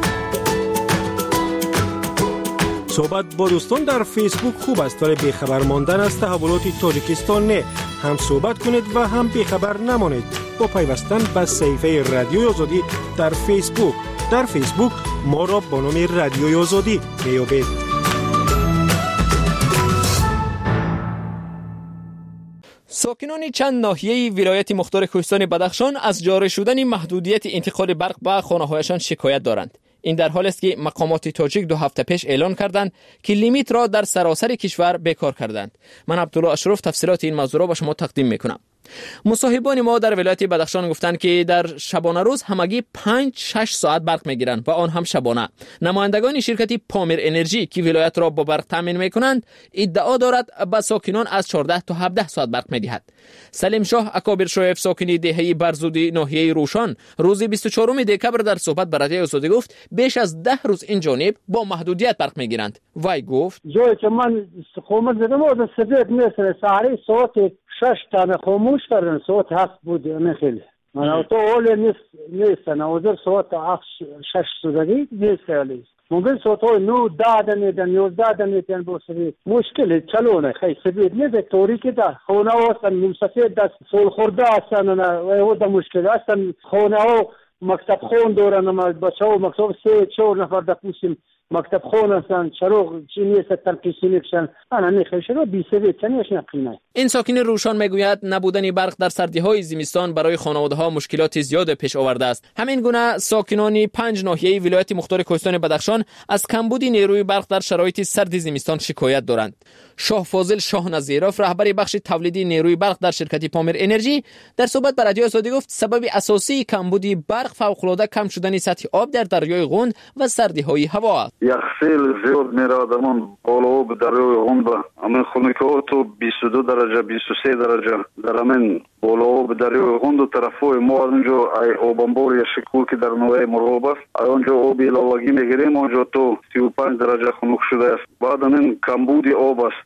صحبت با دوستان در فیسبوک خوب است ولی بیخبر ماندن از تحولات تاجیکستان نه. هم صحبت کنید و هم بیخبر نمانید با پیوستن به صفحه رادیوی آزادی در فیسبوک. در فیسبوک ما را با نام رادیوی آزادی میابید. ساکنان چند ناحیه ولایت مختار کوهستان بدخشان از جاری شدن محدودیت انتقال برق به خانه‌هایشان شکایت دارند. این در حالی است که مقامات تاجیک 2 هفته پیش اعلان کردند که لیمیت را در سراسر کشور بیکار کردند. من عبدالله اشرف تفسیرات این موضوع را به شما تقدیم میکنم. مصاحبان ما در ولایت بدخشان گفتند که در شبانه روز همگی 5-6 ساعت برق میگیرند و آن هم شبانه. نمایندگان شرکت پامیر انرژی که ولایت را با برق تامین میکنند ادعا دارد به ساکنان از 14 تا 17 ساعت برق میدهد. سلیم شاه اکابر شایف ساکن دهه برزودی ناحیه روشان روز 24 دکبر در صحبت با رادیوی آزادی گفت بیش از 10 روز این جانب با محدودیت برق میگیرند. وای گفت جایی که من خاموش زدم و سبب میسره ساعتی ساعت 6 تا خاموش کردن ساعت 7 بود نخیلی من تو اول نیست نوزر ساعت 6 سودگی نیست علی ممکن ساعت 9 10 دمیدن 11 دمیدن بسری مشکل چلونه خیلی سبب نیست طوری که ده خونه هستن مسافر دست سول خورده هستن و ده مشکل هستن خونه ها مکتب خون دارن بچه ها مکتب 3-4 نفر دقیقیم مکتب خون هستن چرا چی نیست ترکیسی میکشن انا میخوشه رو بیسوی چنیش نقینه. این ساکن روشان میگوید نبودن برق در سردی‌های زمستان برای خانواده‌ها مشکلات زیاد پیش آورده است. همین گونه ساکنان 5 ناحیه ولایت مختار کوهستان بدخشان از کمبود نیروی برق در شرایط سرد زمستان شکایت دارند. شاه فاضل شاه نظیرов رهبر بخش تولید نیروی برق در شرکت پامیر انرژی در صحبت با رادیو آزادی گفت سبب اساسی کمبودی برق فوق‌العاده کم شدن سطح آب در دریای غوند و سردی‌های هوا است. یخسیل زیاد میرادمون بالا به دریای غوند همین خونک‌ها تو 22 درجه 23 درجه در همین بالا به دریای غوند و طرفای ما اونجا آبانبار یا شکور که در نوع مرغاب است اونجا آب علاوگی میگیریم اونجا تو 35 درجه خنک شده است. بعد همین کمبود آب است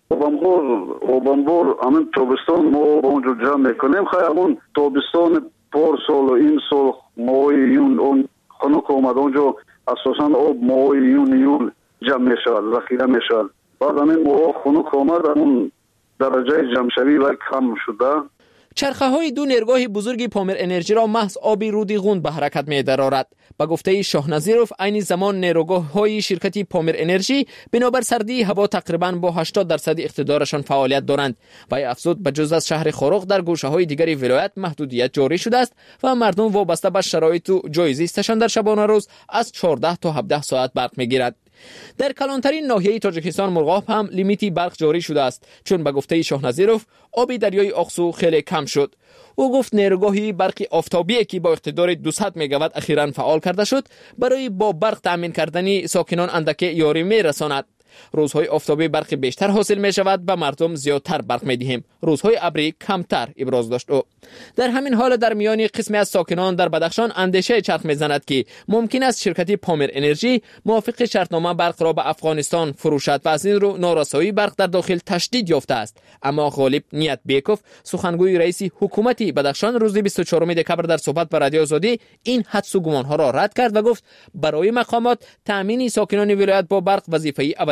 آبانبار همین تابستان ما اونجا جمع میکنیم خیلی همون تابستان پارسال و این سال ماه یون اون خنک آمد اونجا اساساً آب ماه یون جمع میشود ذخیره میشود. بعد همین ماه خنک آمد اون درجه جمع‌شوی و کم شده. چرخه‌های 2 نیرگاه بزرگ پامیر انرژی را محض آب رود غوند به حرکت می‌درآورد. با گفته شاه نظیرов عین زمان نیروگاه‌های شرکت پامیر انرژی بنابر سردی هوا تقریباً با 80% اقتدارشان فعالیت دارند و افزود به جز از شهر خاروق در گوشه‌های دیگری ولایت محدودیت جاری شده است و مردم وابسته به شرایط و جای زیستشان در شبانه روز از 14 تا 17 ساعت برق می‌گیرد. در کلانترین ناحیه تاجیکستان مرغاب هم لیمیتی برق جاری شده است چون به گفته شاه نظیرов آب دریای اقصو خیلی کم شد. او گفت نیروگاهی برق آفتابی که با اقتدار 200 مگاوات اخیراً فعال کرده شد برای با برق تامین کردن ساکنان اندک یاری میرساند. روزهای آفتابی برق بیشتر حاصل می شود به مردم زیادتر برق می دهیم. روزهای ابری کمتر ابراز داشت او. در همین حال در میان قسمی از ساکنان در بدخشان اندیشه چرخ می زند که ممکن است شرکت پامیر انرژی موافق شرطنامه برق را به افغانستان فروشد و از این رو نارسایی برق در داخل تشدید یافته است. اما غالب نیت بیکوف سخنگوی رئیس حکومت بدخشان روز 24 دکبر در صحبت با رادیو آزادی این حدس و گمان ها را رد کرد و گفت برای مقامات تامین ساکنان ولایت با برق وظیفه اولی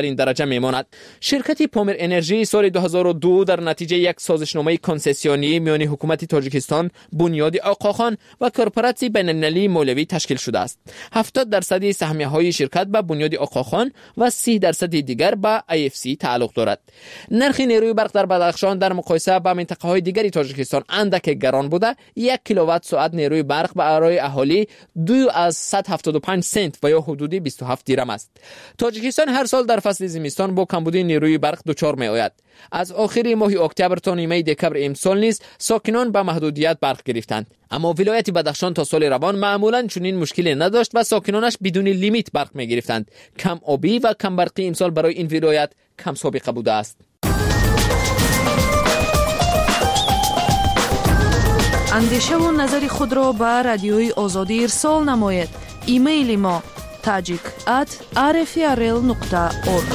این درجه میماند. شرکت پامر انرژی سال 2002 در نتیجه یک سازشنامه کنسسیونی میان حکومت تاجیکستان، بنیاد آقاخان و کورپوراسیون بین‌المللی مولوی تشکیل شده است. 70% سهمیه‌های شرکت به بنیاد آقاخان و 30% دیگر به IFC تعلق دارد. نرخ نیروی برق در بدخشان در مقایسه با منطقه‌های دیگری تاجیکستان اندک گران بوده. 1 کیلووات ساعت نیروی برق برای اهالی 2.75 سنت و یا حدود 27 دیرم است. تاجیکستان هر سال در فصل زمستان با کمبودی نیروی برق دچار می‌آید. از آخر ماه اکتبر تا نیمه دکبر امسال نیز ساکنان به محدودیت برق گرفتند. اما ولایت بدخشان تا سال روان معمولاً چنین مشکلی نداشت و ساکنانش بدون لیمیت برق می‌گرفتند. کم آبی و کم برقی امسال برای این ولایت کم سابقه بوده است. اندیشه و نظر خود را به رادیوی آزادی ارسال نماید. ایمیل ما tajik@rfrl.org.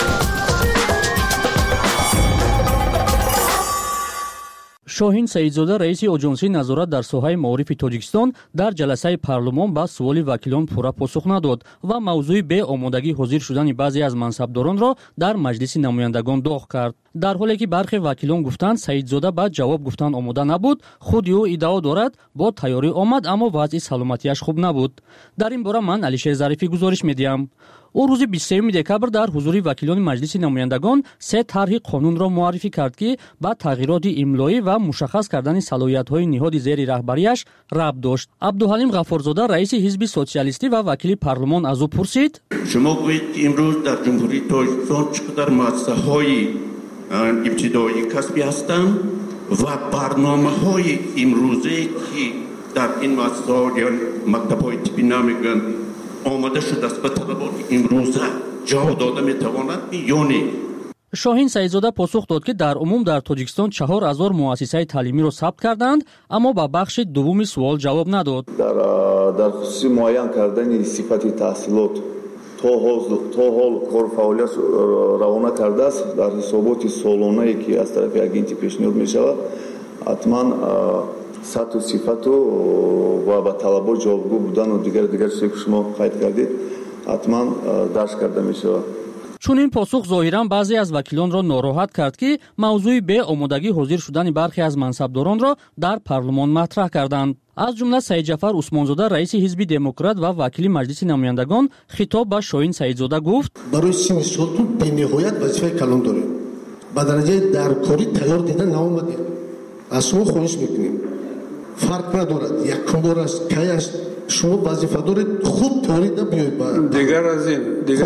شاهین سعیدزاده رئیس اجنسی نظارت در ساحه معارف تاجیکستان در جلسه پارلمان با سوال وکیلان پورا پاسخ نداد و موضوع به آمادگی حاضر شدن بعضی از منصبداران را در مجلس نمایندگان داغ کرد. در حالی که برخی وکیلان گفتند سعیدزاده بعد جواب گفتن آماده نبود، خود او ادعا دارد با تیاری آمد اما وضع سلامتیش خوب نبود. در این باره من علیشیر ظریفی گزارش میدیم. او روز 23 دکبر در حضور وکیلان مجلس نمایندگان 3 طرح قانون را معرفی کرد که با تغییرات املایی و مشخص کردن صلاحیت‌های نهاد زیر رهبریش ربط داشت. عبدالحلیم غفارزاده رئیس حزب سوسیالیستی و وکیل پارلمان از او پرسید: شما گویید که امروز در جمهوری تاجیکستان چقدر مؤسسه‌های ابتدایی کسبی هستند و برنامه‌های امروزه که در این مؤسسه‌ها یا مکتب‌های طبی نمیگن آماده شده است به طلبات امروزه جواب داده میتواند یا نه؟ شاهین سعیدزاده پاسخ داد که در عموم در تاجیکستان 4000 مؤسسه تعلیمی را ثبت کردند اما با بخش دوم سوال جواب نداد. در خصوص معین کردن صفت تحصیلات تا حال کار فعالیت روانه کرده است در حسابات سالانه‌ای که از طرف اگنتی پیشنهاد می شود حتما سطح و صفت و با طلبات جوابگو بودن و دیگر چیزی که شما قید کردید حتما درج کرده می شود. چون این پاسخ ظاهرا بعضی از وکیلان را ناراحت کرد که موضوع به آمادگی حاضر شدن برخی از منصبداران را در پارلمان مطرح کردند. از جمله سعید جعفر عثمانزاده رئیس حزب دموکرات و وکیل مجلس نمایندگان خطاب به شاهین سعیدزاده گفت: برای سین سالتون بی‌نهایت وظیفه کلان دارید. با درجه درکاری تیار دیدن نآمدید. از شما خواهش میکنیم فرق ندارد یک بار است کی است شما وظیفه دارید خود تاریده بیاید. دیگر از این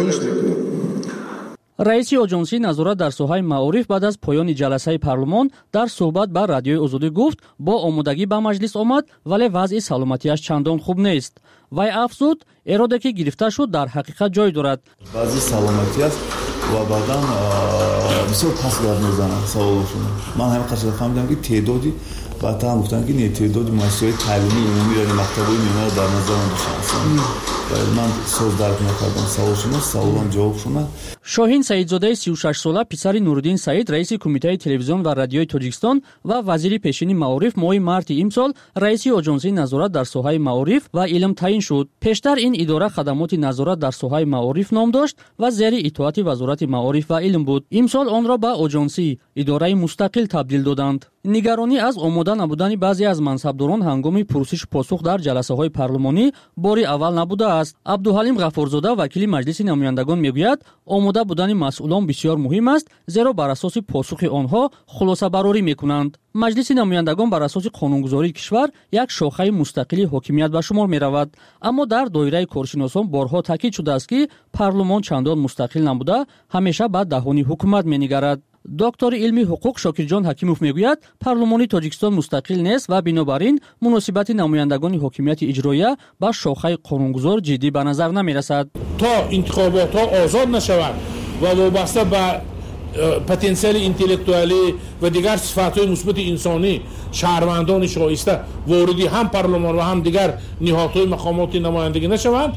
رئیس اجنسی نظارت در ساحه معارف بعد از پایان جلسه پارلمان در صحبت با رادیوی آزادی گفت با آمادگی به مجلس آمد ولی وضع سلامتیش چندان خوب نیست. وی افزود اراده که گرفته شد در حقیقت جای دارد. وضع سلامتی است و بعداً بسیار پس دار میزنن سوالشون. من همین قصد فهمیدم که تعدادی بعد هم گفتن که تعدادی مؤسسه‌های تعلیمی عمومی یا مکتب‌های میانه در نظر داشتن. من سوال درک نکردم سوالم جواب شما. شاهین سعیدزاده 36 ساله پسر نورالدین سعید رئیس کمیته تلویزیون و رادیوی تاجیکستان و وزیر پیشین معارف ماه مارس امسال رئیس اجنسی نظارت در ساحه معارف و علم تعیین شد. پیشتر این اداره خدمات نظارت در ساحه معارف نام داشت و زیر اطاعت وزارت معارف و علم بود. امسال آن را به اجنسی اداره مستقل تبدیل دادند. نگرانی از آماده نبودن بعضی از منصبداران هنگام پرسش پاسخ در جلسه‌های پارلمانی باری اول نبوده است. عبدالحلیم غفارزاده وکیل مجلس نمایندگان میگوید آماده بودن مسئولان بسیار مهم است زیرا بر اساس پاسخ آنها خلاصه برآوری میکنند. مجلس نمایندگان بر اساس قانونگذاری کشور یک شاخه مستقل حاکمیت به شمار میرود، اما در دایره کارشناسان بارها تاکید شده است که پارلمان چندان مستقل نبوده، همیشه به دهانی حکومت مینگرد. دکتر علمی حقوق شاکرجان حکیموف میگوید پارلمان تاجیکستان مستقل نیست و بنابراین مناسبت نمایندگان حاکمیت اجراییه با شاخه قانونگذار جدی به نظر نمیرسد. تا انتخابات ها آزاد نشود و وابسته به پتانسیل انتلکتوالی و دیگر صفات‌های مثبت انسانی شهروندان شایسته واردی هم پارلمان و هم دیگر نهادهای مقامات نمایندگی نشوند،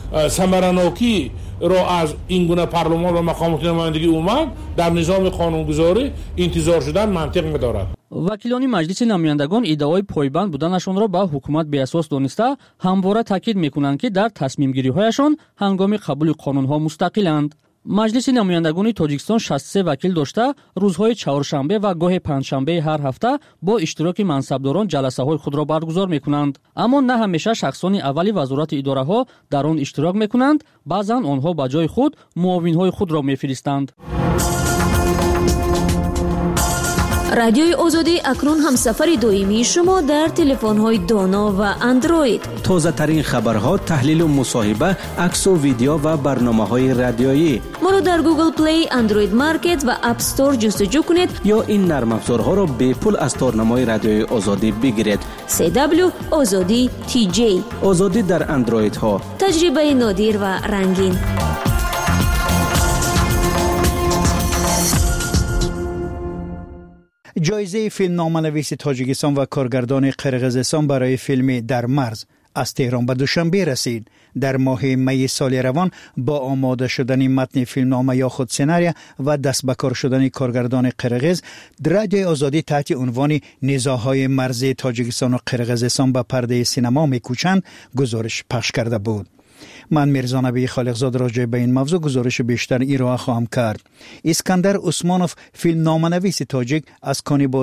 ثمرناکی را از این گونه پارلمان و مقامات نمایندگی اومد در نظام قانونگذاری انتظار شدن منطق می‌دارد. وکیلان مجلس نمایندگان ادعای پایبند بودنشان را به حکومت بی‌اساس دانسته همواره تاکید می‌کنند که در تصمیم گیری‌هایشان هنگام قبول قانون‌ها مستقلند. مجلس نمایندگان تاجیکستان 63 وکیل داشته روزهای چهارشنبه و گاه پنجشنبه هر هفته با اشتراک منصبداران جلسه های خود را برگزار میکنند. اما نه همیشه شخصان اولی وزارت اداره ها در آن اشتراک میکنند. بعضا آنها به جای خود معاون های خود را میفرستند. رادیوی آزادی اکنون همسفر دائمی شما در تلفن‌های دانا و اندروید. تازه ترین خبرها، تحلیل و مصاحبه، عکس و ویدیو و برنامه‌های رادیویی. ما را در گوگل پلی، اندروید مارکت و اپ استور جستجو کنید یا این نرم افزارها را به پول از تارنمای رادیوی آزادی بگیرید. CW آزادی TJ. آزادی در اندروید ها. تجربه نادر و رنگین. جایزه فیلمنامه‌نویس تاجیکستان و کارگردان قرقیزستان برای فیلم در مرز از تهران به دوشنبه رسید. در ماه می سال روان با آماده شدن متن فیلمنامه یا خود سناریو و دست به کار شدن کارگردان قرقیز، رادیوی آزادی تحت عنوان نزاع‌های مرزی تاجیکستان و قرقیزستان به پرده سینما می‌کوچند گزارش پخش کرده بود. من میرزا نبی خالقزاد راجع به این موضوع گزارش بیشتر ارائه خواهم کرد. اسکندر عثمانوف فیلمنامه‌نویس تاجیک از کانیبا